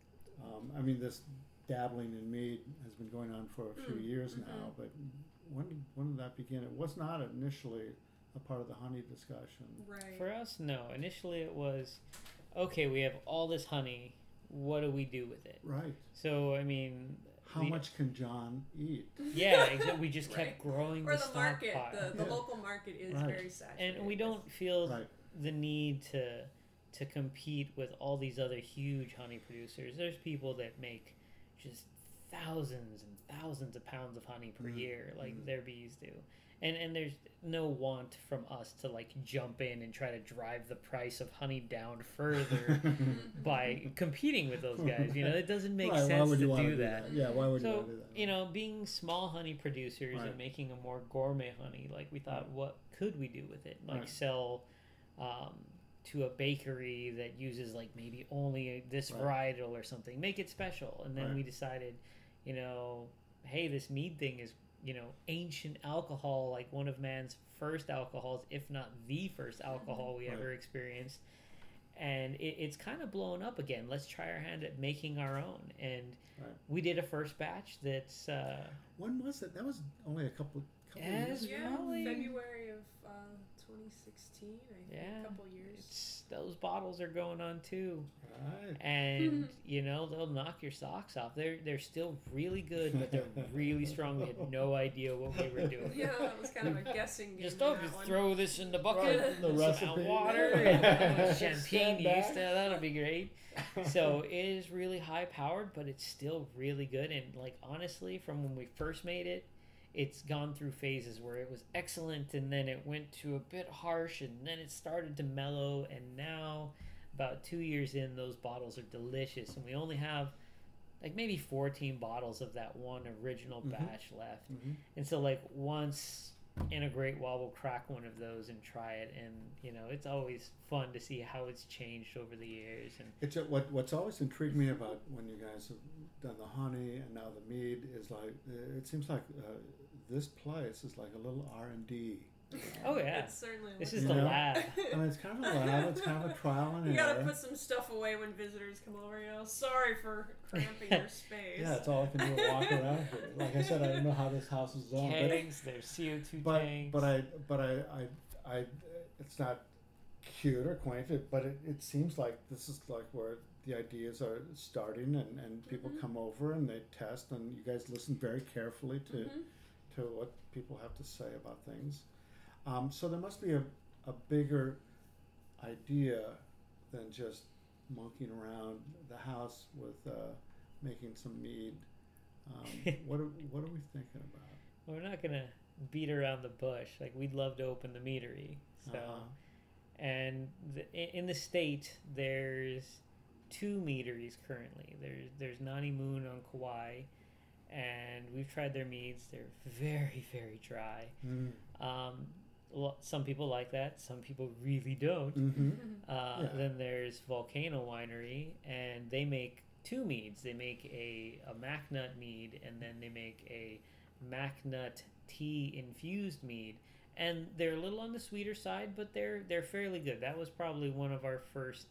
Um, I mean, this dabbling in mead has been going on for a few Mm, years mhm. now, but when did, when did that begin? It was not initially a part of the honey discussion. Right. For us, no. Initially, it was okay. We have all this honey. What do we do with it? Right. So, I mean, How the- much can John eat? Yeah, exactly. We just Right. kept growing Or the, the market, stockpile. the, the Yeah. local market is Right. very saturated. And we with- don't feel Right. the need to to compete with all these other huge honey producers. There's people that make just thousands and thousands of pounds of honey per Mm, year, like mm. their bees do. And and there's no want from us to like jump in and try to drive the price of honey down further Mhm. by competing with those guys. You know, it doesn't make Why- why sense would you to wanna do that. Yeah, why would you So, want to do that? you know, being small honey producers Right. and making a more gourmet honey, like we thought, Right. what could we do with it? Like Right. sell um, to a bakery that uses like maybe only this Right. varietal or something, make it special. And then Right. we decided, you know, hey, this mead thing is, you know, ancient alcohol, like one of man's first alcohols, if not the first alcohol we Right. ever experienced. And it, it's kind of blown up again. Let's try our hand at making our own. And Right. we did a first batch that's uh, When was it? That was only a couple, couple Yeah, years it's ago. Yeah, probably- February of uh, twenty sixteen, I think, Yeah. a couple years. It's, those bottles are going on too. Right. And you know, they'll knock your socks off. They're they're still really good, but they're really strong. We had no idea what we were doing. Yeah, that was kind of a guessing game. Just in oh, that just one. throw this in the bucket, Right, the some recipe. water, and champagne Stand yeast. back. That'll be great. So it is really high powered, but it's still really good. And like honestly, from when we first made it, it's gone through phases where it was excellent, and then it went to a bit harsh, and then it started to mellow, and now, about two years in, those bottles are delicious, and we only have like maybe fourteen bottles of that one original Mhm. batch left. Mhm. And so like once in a great while we'll crack one of those and try it, and you know it's always fun to see how it's changed over the years. And It's a, what what's always intrigued me about when you guys have done the honey and now the mead is like uh, it seems like uh, this place is like a little R and D. oh yeah, It certainly this looks is You the know? lab. I mean, it's kind of a lab. It's kind of a trial and You gotta error. put some stuff away when visitors come over, you know. Sorry for cramping your space. Yeah, it's all I can do is walk around here. Like I said, I don't know how this house is zoned, but Kegs, there's C O two but tanks. but I but I, I I it's not cute or quaint, it- but it, it seems like this is like where the ideas are starting, and, and people Mhm. come over and they test, and you guys listen very carefully to Mhm. to what people have to say about things. Um, so there must be a, a bigger idea than just monkeying around the house with uh, making some mead. Um, what are what are we thinking about? We're not gonna beat around the bush. Like we'd love to open the meadery. So, Uh-huh. and the, i- in the state there's two meaderies currently. There's there's Nani Moon on Kauai, and we've tried their meads. They're very very dry. Mm. Um, lo- some people like that. Some people really don't. Mm-hmm. Uh, Yeah. Then there's Volcano Winery, and they make two meads. They make a, a Macnut mead, and then they make a Macnut tea infused mead. And they're a little on the sweeter side, but they're they're fairly good. That was probably one of our first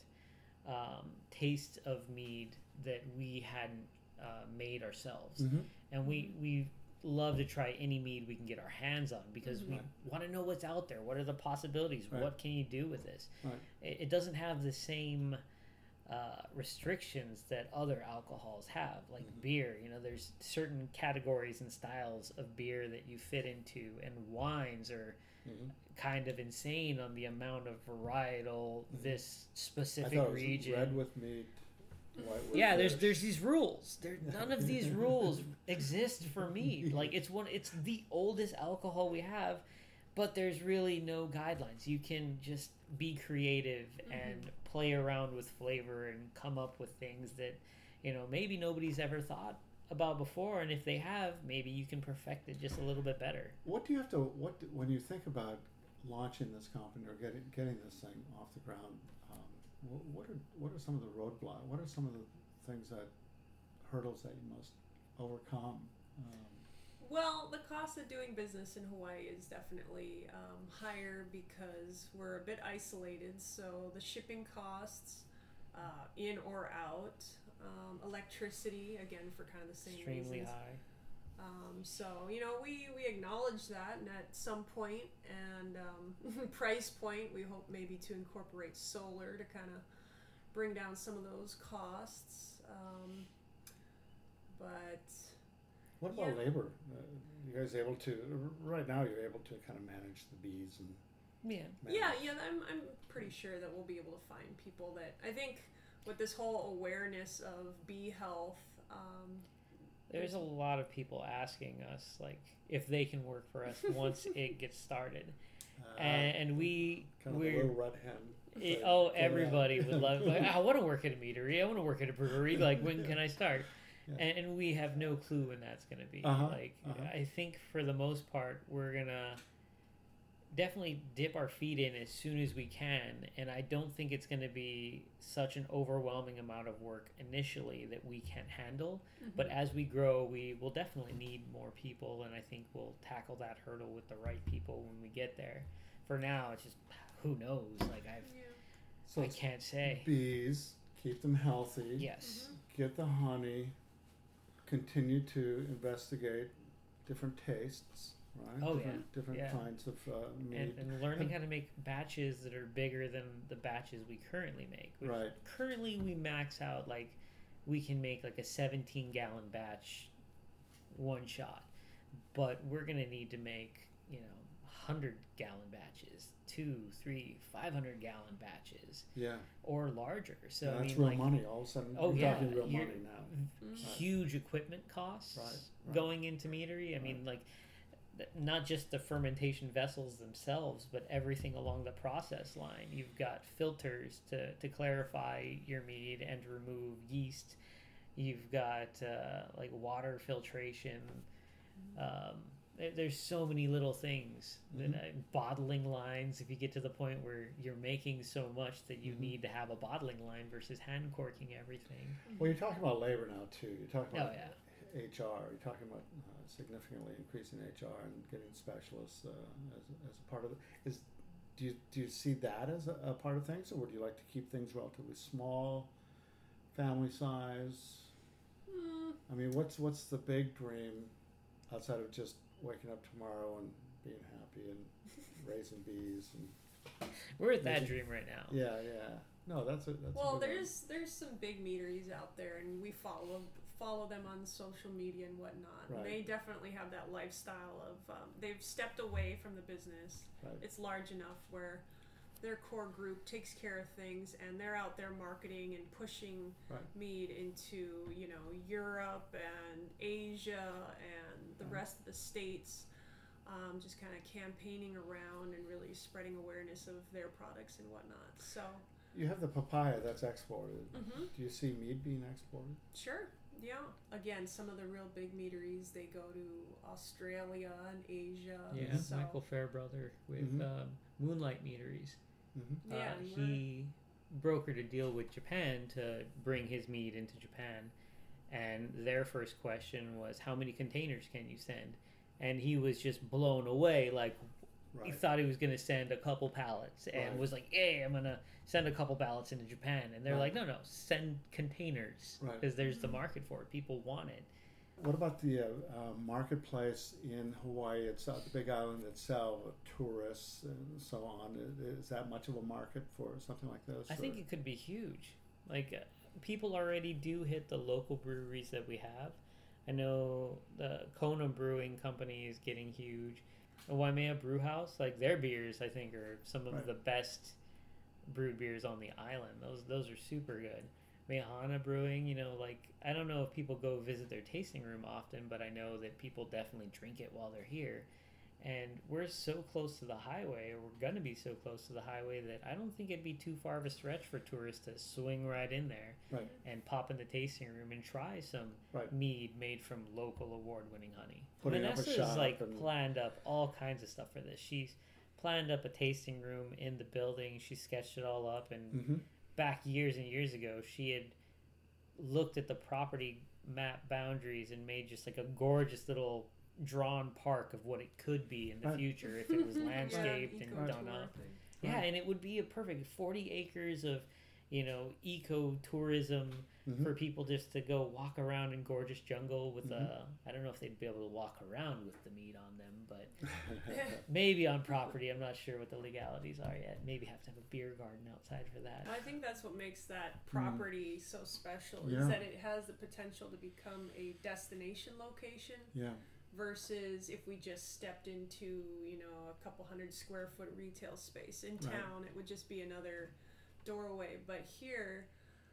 um, tastes of mead that we hadn't uh, made ourselves. Mm-hmm. And we we love to try any mead we can get our hands on because Mhm. we Right. want to know what's out there. What are the possibilities? Right. What can you do with this? Right. It, it doesn't have the same uh, restrictions that other alcohols have, like Mhm. beer. You know, there's certain categories and styles of beer that you fit into, and wines are Mm-hmm. kind of insane on the amount of varietal Mhm. this I specific thought it was region. red with meat, white with Yeah, there's fish. there's these rules. There none of these rules exist for mead. Like it's one it's the oldest alcohol we have, but there's really no guidelines. You can just be creative and play around with flavor and come up with things that, you know, maybe nobody's ever thought about before, and if they have, maybe you can perfect it just a little bit better. What do you have to what do- when you think about launching this company or getting getting this thing off the ground? Um, wh- what are what are some of the roadblocks? What are some of the things that hurdles that you must overcome? Um, Well, the cost of doing business in Hawaii is definitely um, higher because we're a bit isolated. So the shipping costs, uh, in or out, um, electricity, again for kind of the same Extremely reasons. high. Um, so you know we we acknowledge that, and at some point and um, price point, we hope maybe to incorporate solar to kind of bring down some of those costs. Um, but what about Yeah. labor? Uh, you guys able to right now? You're able to kind of manage the bees and Yeah. manage. yeah, yeah, I'm I'm pretty sure that we'll be able to find people that I think with this whole awareness of bee health. Um, There's a lot of people asking us like if they can work for us once it gets started, Uh, and, and we kind of a we're little red hen. it, thing. oh Get everybody out. would love like I want to work at a meadery, I want to work at a brewery. Like when can I start? Yeah. And, and we have no clue when that's gonna be. Uh-huh, Like uh-huh. I think for the most part we're gonna definitely dip our feet in as soon as we can, and I don't think it's going to be such an overwhelming amount of work initially that we can't handle. But as we grow, we will definitely need more people, and I think we'll tackle that hurdle with the right people when we get there. For now, it's just who knows? Like I've, yeah. So I it's can't say. bees, keep them healthy. Yes. Get the honey. Continue to investigate different tastes. right? Oh, different, yeah. Different Yeah. kinds of uh, mead. And, and learning how to make batches that are bigger than the batches we currently make. Which Right. Currently, we max out like we can make like a seventeen gallon batch one shot, but we're gonna need to make you know hundred gallon batches, two, three, five hundred gallon batches, Yeah. or larger. So Yeah, I that's mean, real like, money. All of a sudden, Oh, we're yeah, talking real you're- money now. huge equipment costs Right, right. going into meadery. I mean, like, th- not just the fermentation vessels themselves, but everything along the process line. You've got filters to, to clarify your mead and to remove yeast. You've got uh, like water filtration. Um, there, there's so many little things. Mhm. That, uh, bottling lines. If you get to the point where you're making so much that you Mhm. need to have a bottling line versus hand corking everything. Well, you're talking about labor now too. You're talking Oh about yeah. H R. You're talking about uh, significantly increasing H R and getting specialists uh, as, as a part of it. Is do you do you see that as a, a part of things, or would you like to keep things relatively small, family size? Mm, I mean, what's what's the big dream outside of just waking up tomorrow and being happy and raising bees and We're at that Maybe- dream right now. yeah, yeah. No, that's a that's a well, good one. there's there's some big meaderies out there, and we follow follow them on social media and whatnot. Right. And they definitely have that lifestyle of um, they've stepped away from the business. Right. It's large enough where their core group takes care of things, and they're out there marketing and pushing Right. mead into you know Europe and Asia and the Right. rest of the states. Um, just kind of campaigning around and really spreading awareness of their products and whatnot. So, You have the papaya that's exported. mhm. Do you see mead being exported? Sure. Yeah. Again, some of the real big meaderies, they go to Australia and Asia. Yeah, So, Michael Fairbrother with Mhm. um, Moonlight Meaderies. Mm-hmm. yeah, uh, and we're- he brokered a deal with Japan to bring his mead into Japan, and their first question was, "How many containers can you send?" And he was just blown away. Like he Right. thought he was going to send a couple pallets, and Right. was like, "Hey, I'm gonna send a couple pallets into Japan." And they're Right. like, "No, no, send containers Right. because there's the market for it. People want it." What about the uh, uh, marketplace in Hawaii itself, the Big Island itself, with tourists and so on? I- Is that much of a market for something like this? I think or- it could be huge. Like, uh, people already do hit the local breweries that we have. I know the Kona Brewing Company is getting huge. The Waimea Brew House, like their beers, I think are some of Right. the best brewed beers on the island. Those those are super good. Mehana Brewing, you know, like I don't know if people go visit their tasting room often, but I know that people definitely drink it while they're here. And we're so close to the highway, or we're going to be so close to the highway, that I don't think it'd be too far of a stretch for tourists to swing right in there Right. and pop in the tasting room and try some Right. mead made from local award-winning honey. Putting up a Vanessa's shop like and- planned up all kinds of stuff for this. She's planned up a tasting room in the building. She sketched it all up, and Mm-hmm. back years and years ago, she had looked at the property map boundaries and made just like a gorgeous little drawn park of what it could be in the Right. future if it was Yeah, landscaped and eco done tour up. thing. Yeah, Right. and it would be a perfect forty acres of, you know, eco tourism Mm-hmm. for people just to go walk around in gorgeous jungle with Mhm. a. I don't know if they'd be able to walk around with the meat on them, but maybe on property. I'm not sure what the legalities are yet. Maybe have to have a beer garden outside for that. I think that's what makes that property so special Mm. Yeah. is that it has the potential to become a destination location yeah. versus if we just stepped into, you know, a couple hundred square foot retail space in Right. town, it would just be another doorway. But here,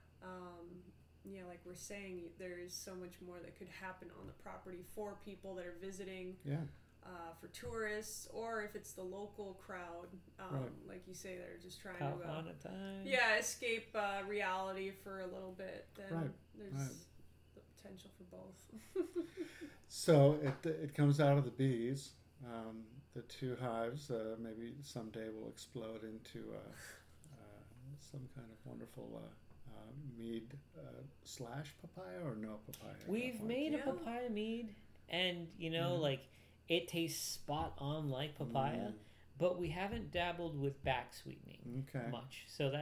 um, yeah, like we're saying, there's so much more that could happen on the property for people that are visiting, Yeah. uh, for tourists, or if it's the local crowd, um, Right. like you say, they're just trying How to uh, on a time. yeah, escape uh, reality for a little bit, then Right, there's right. the potential for both. So it it comes out of the bees. Um, the two hives uh, maybe someday will explode into uh, uh, some kind of wonderful uh, uh, mead uh, slash papaya or no papaya. at that We've point? made Yeah. a papaya mead, and you know, Mhm. like it tastes spot on like papaya, Mm, but we haven't dabbled with back sweetening okay. much. So that's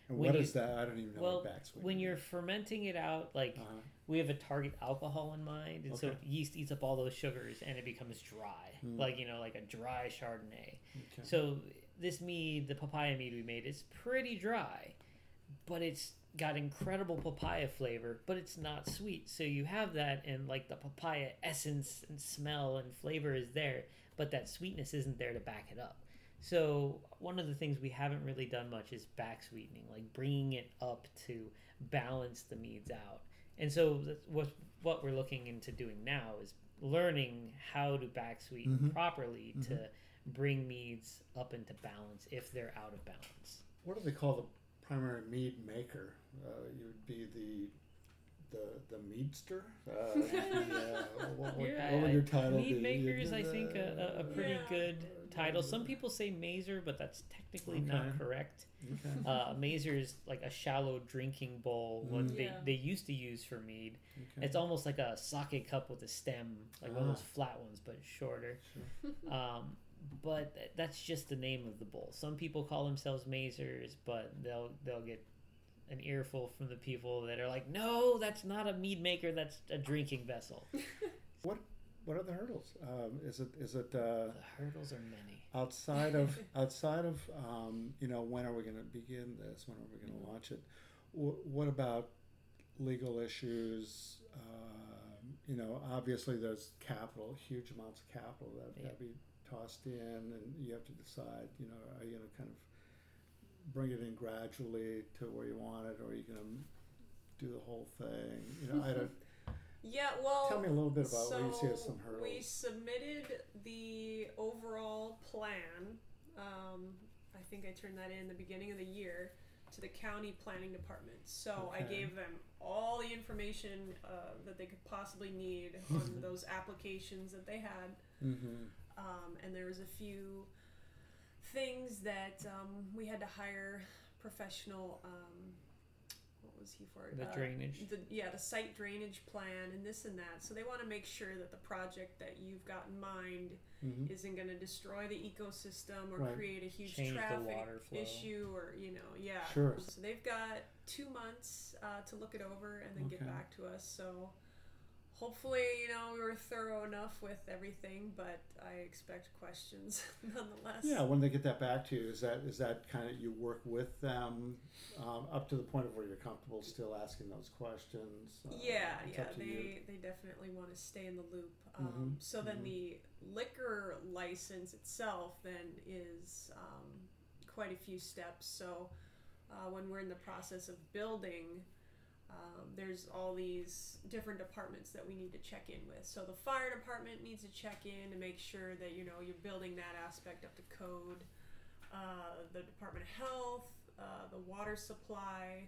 And when what you- is that? I don't even know well, what back sweetening when you're is. fermenting it out, like Uh-huh. we have a target alcohol in mind, and so Okay. yeast eats up all those sugars and it becomes dry, Mm. like you know, like a dry Chardonnay. Okay. So this mead, the papaya mead we made, is pretty dry, but it's got incredible papaya flavor, but it's not sweet. So you have that, and like the papaya essence and smell and flavor is there, but that sweetness isn't there to back it up. So one of the things we haven't really done much is back sweetening, like bringing it up to balance the meads out. And so that's what what we're looking into doing now is learning how to back sweeten Mhm. properly Mhm. to bring meads up into balance if they're out of balance. What do they call the primary mead maker? Uh, you would be the the the meadster. Uh, yeah. What, what, Yeah, what would your title mead be? makers, I Uh, think, a, a a pretty Yeah. good title. Some people say mazer, but that's technically Okay. not correct. Okay. Uh, a mazer is like a shallow drinking bowl, what Mm. they, Yeah. they used to use for mead. Okay. It's almost like a sake cup with a stem, like one of Ah. those flat ones, but shorter. Sure. Um, but th- that's just the name of the bowl. Some people call themselves mazers, but they'll they'll get an earful from the people that are like, no, that's not a mead maker, that's a drinking vessel. What are the hurdles? Um, is it is it uh, The hurdles are many. outside of outside of um, you know, when are we going to begin this? When are we going to launch it? W- what about legal issues? Um, you know, obviously there's capital, huge amounts of capital that Yeah. have to be tossed in, and you have to decide. You know, are you going to kind of bring it in gradually to where you want it, or are you going to do the whole thing? You know, I don't. Yeah, well, Tell me a little bit about so what you see as some hurdles. we submitted the overall plan. Um, I think I turned that in the beginning of the year to the county planning department. So I Okay. gave them all the information uh, that they could possibly need on those applications that they had. Mm-hmm. Um, and there was a few things that um, we had to hire professional. Um, what was he for? The Uh, drainage. the, yeah, the site drainage plan and this and that. So they want to make sure that the project that you've got in mind Mm-hmm. isn't going to destroy the ecosystem or Right. create a huge Change the traffic water flow. issue, or you know, yeah. Sure. So they've got two months uh, to look it over and then get Okay. back to us. So hopefully, you know, we were thorough enough with everything, but I expect questions nonetheless. Yeah, when they get that back to you, is that is that kind of you work with them um, up to the point of where you're comfortable still asking those questions? Uh, Yeah, it's yeah, up to they you. they definitely want to stay in the loop. Um, Mhm, So then mhm. the liquor license itself then is um, quite a few steps. So uh, when we're in the process of building, um, there's all these different departments that we need to check in with. So the fire department needs to check in to make sure that you know you're building that aspect up to code. Uh, the Department of Health, uh, the water supply.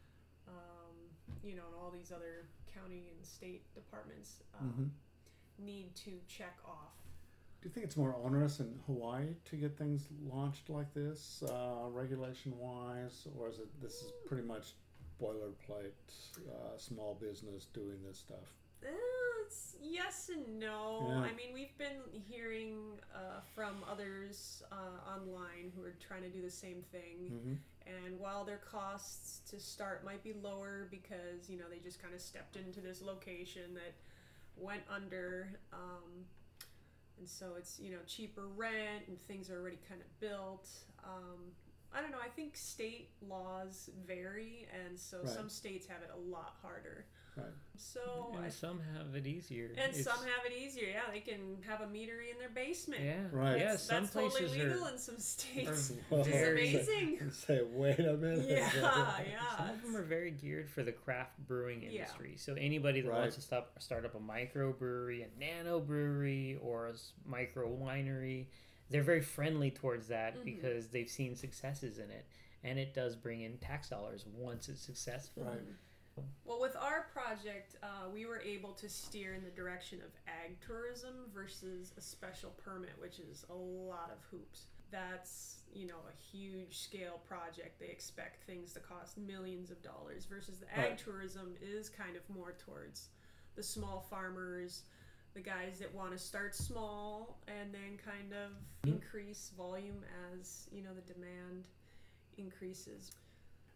Um, you know, and all these other county and state departments um, Mhm. need to check off. Do you think it's more onerous in Hawaii to get things launched like this, uh, regulation-wise, or is it this is pretty much boilerplate, uh, small business doing this stuff? Uh, it's yes and no. Yeah. I mean, we've been hearing uh, from others uh, online who are trying to do the same thing. Mm-hmm. And while their costs to start might be lower because, you know, they just kind of stepped into this location that went under, um, and so it's, you know, cheaper rent and things are already kind of built. Um, I don't know, I think state laws vary, and so Right. some states have it a lot harder. Right. So, and I, some have it easier. and It's- some have it easier. Yeah, they can have a metery in their basement. Yeah, Right. Yeah, That's, some that's totally places legal are, in some are states. Well, Which is very. amazing. Say, wait a minute. Yeah, yeah. Some of them are very geared for the craft brewing Yeah. industry. So anybody that Right. wants to stop, start up a micro brewery, a nano brewery, or a s- micro winery, they're very friendly towards that Mhm. because they've seen successes in it, and it does bring in tax dollars once it's successful. Right. Well, with our project, uh, we were able to steer in the direction of ag tourism versus a special permit, which is a lot of hoops. That's, you know, a huge scale project. They expect things to cost millions of dollars versus the ag Right. tourism is kind of more towards the small farmers, the guys that want to start small and then kind of Mhm. increase volume as, you know, the demand increases.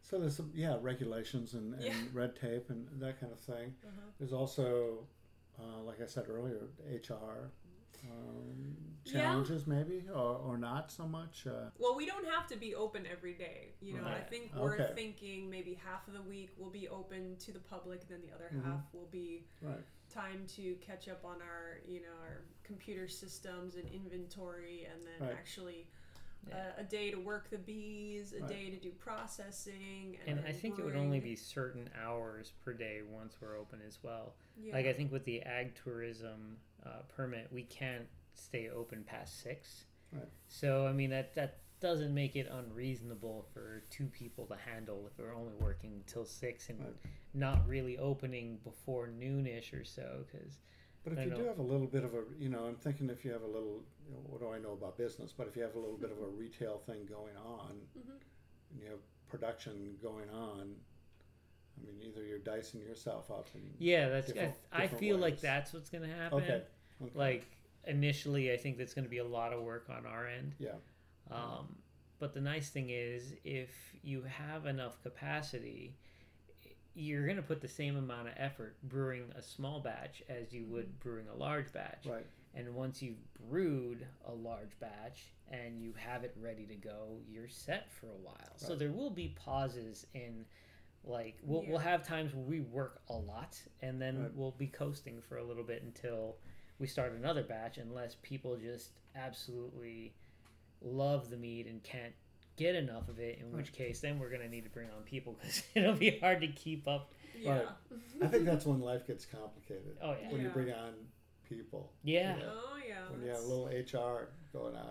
So there's some, yeah, regulations and, and Yeah. red tape and that kind of thing. Uh-huh. There's also, uh, like I said earlier, H R um, Yeah. challenges maybe, or, or not so much. Uh, Well, we don't have to be open every day. You know, I Right. think we're Okay. thinking maybe half of the week will be open to the public, then the other Mhm. half will be right. time to catch up on our, you know, our computer systems and inventory, and then Right. actually Yeah. uh, a day to work the bees, a Right. day to do processing, and, And then I think it would only brewing. be certain hours per day once we're open as well. Yeah. Like I think with the ag tourism uh, permit, we can't stay open past six. Right. So I mean that that doesn't make it unreasonable for two people to handle if we're only working till six and Right. not really opening before noonish or so. Because But if I you know. do have a little bit of a, you know, I'm thinking if you have a little, you know, what do I know about business? But if you have a little bit of a retail thing going on, Mhm. and you have production going on, I mean, either you're dicing yourself up. And, yeah, that's I, Different- I different feel like ways. that's what's gonna happen. Okay. okay. Like initially, I think that's gonna be a lot of work on our end. Yeah. Um, but the nice thing is, if you have enough capacity, you're going to put the same amount of effort brewing a small batch as you would brewing a large batch. Right. And once you've brewed a large batch and you have it ready to go, you're set for a while. So Right. there will be pauses in, like, we'll, Yeah. we'll have times where we work a lot and then Right. we'll be coasting for a little bit until we start another batch, unless people just absolutely love the meat and can't get enough of it, in which Right. case then we're going to need to bring on people because it'll be hard to keep up. Yeah. I think that's when life gets complicated. Oh yeah. When you Yeah. bring on people. Yeah. Yeah. Oh yeah. When you have a that's- little H R going on.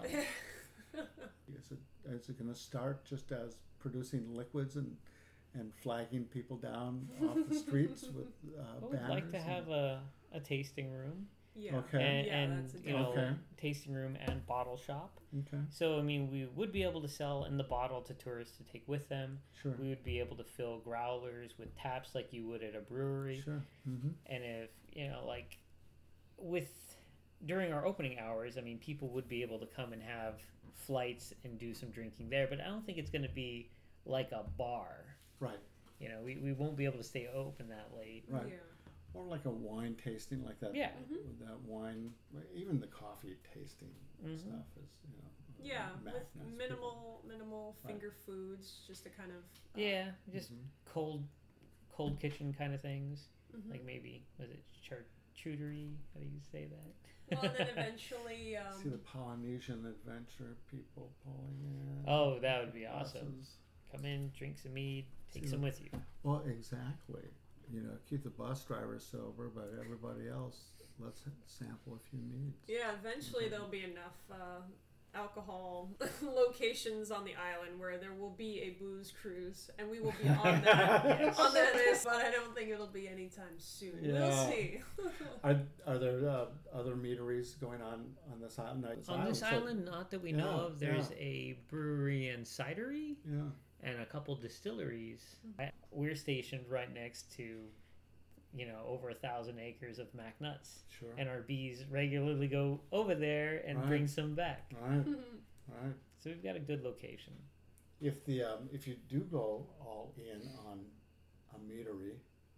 Is it, is it going to start just as producing liquids and and flagging people down off the streets with uh, I would banners? like to and- have a, a tasting room yeah. Okay. and, Yeah, and that's a you know Okay. tasting room and bottle shop. Okay, So I mean we would be able to sell in the bottle to tourists to take with them. sure, We would be able to fill growlers with taps like you would at a brewery. sure. Mm-hmm. And if you know like with during our opening hours, I mean people would be able to come and have flights and do some drinking there, but I don't think it's going to be like a bar. Right, You know, we, we won't be able to stay open that late. right. Yeah. Or like a wine tasting, like that. Yeah. Mhm. That wine, even the coffee tasting Mhm. stuff is, you know. Yeah, with magnets minimal minimal Right. finger foods, just to kind of uh, Yeah, just people. cold cold kitchen kind of things. mhm. Like maybe was it charcuterie? How do you say that? Well, and then eventually, Mhm. See the um, Polynesian adventure people pulling in. Oh, that would be awesome. buses. Come in, drink some mead, take See some the- with you. Well, exactly. You know, keep the bus driver sober, but everybody else, let's sample a few meads. yeah, eventually Mhm. there'll be enough uh, alcohol locations on the island where there will be a booze cruise, and we will be on that Yes. on that list. But I don't think it'll be anytime soon. We'll Yeah. see. Are, are there uh, other meaderies going on on this island? No, On this so- island, not that we know Yeah, of, there's yeah. a brewery and cidery Yeah. and a couple distilleries. We're stationed right next to, you know, over a thousand acres of Mac nuts. Sure. And our bees regularly go over there and Right. bring some back. Right. Right. So we've got a good location. If the um, if you do go all in on a meadery,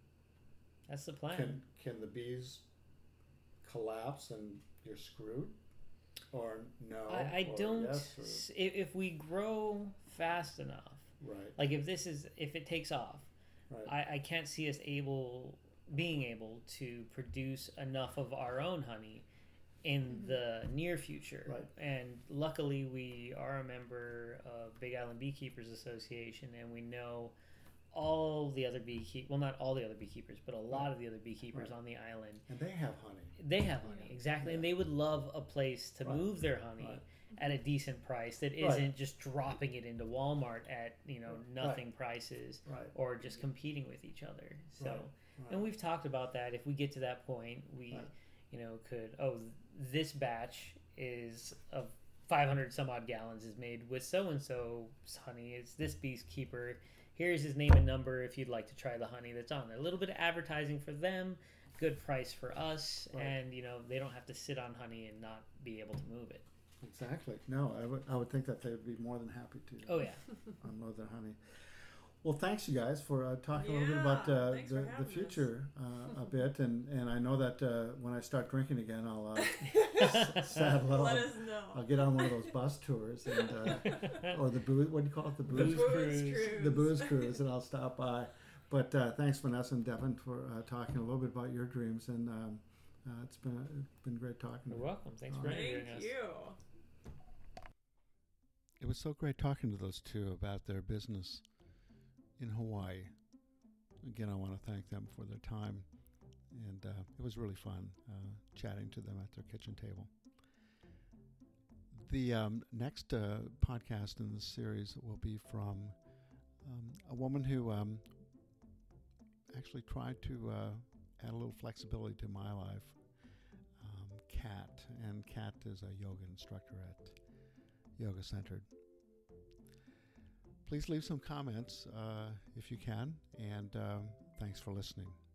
That's the plan. can can the bees collapse and you're screwed, or no? I, I or don't. Yes, or, s- if, if we grow fast enough, right. like if this is if it takes off, Right. I, I can't see us able being able to produce enough of our own honey in Mhm. the near future. Right. And luckily, we are a member of Big Island Beekeepers Association, and we know all the other beekeepers. Well, not all the other beekeepers, but a lot of the other beekeepers Right. on the island. And they have honey. They have honey, Yeah. exactly, and Yeah. they would love a place to Right. move their honey Right. at a decent price that Right. isn't just dropping it into Walmart at you know Right. nothing prices Right. or just competing with each other. So, Right. Right. and we've talked about that. If we get to that point, we, Right. you know, could oh this batch is of five hundred some odd gallons is made with so and so's honey. It's this beekeeper. Here's his name and number if you'd like to try the honey that's on there. A little bit of advertising for them, good price for us, Right. and you know they don't have to sit on honey and not be able to move it. Exactly. No, I would I would think that they would be more than happy to Oh yeah. unload their honey. Well, thanks you guys for uh, talking a little bit Yeah, about uh, thanks the, for the having us. future uh, a bit, and, and I know that uh, when I start drinking again, I'll uh, saddle up. Let us know. I'll get on one of those bus tours, and uh, or the booze. What do you call it? The Booze booze, cruise. the booze cruise, and I'll stop by. But uh, thanks, Vanessa and Devin, for uh, talking a little bit about your dreams, and um, uh, it's been it's been great talking. You're to you. welcome. Thanks for All right. interviewing Thank us. you. It was so great talking to those two about their business in Hawaii. Again, I want to thank them for their time, and uh, it was really fun uh, chatting to them at their kitchen table. The um, next uh, podcast in this series will be from um, a woman who um, actually tried to uh, add a little flexibility to my life, um, Kat, and Kat is a yoga instructor at Yoga Centered. Please leave some comments uh, if you can, and um, thanks for listening.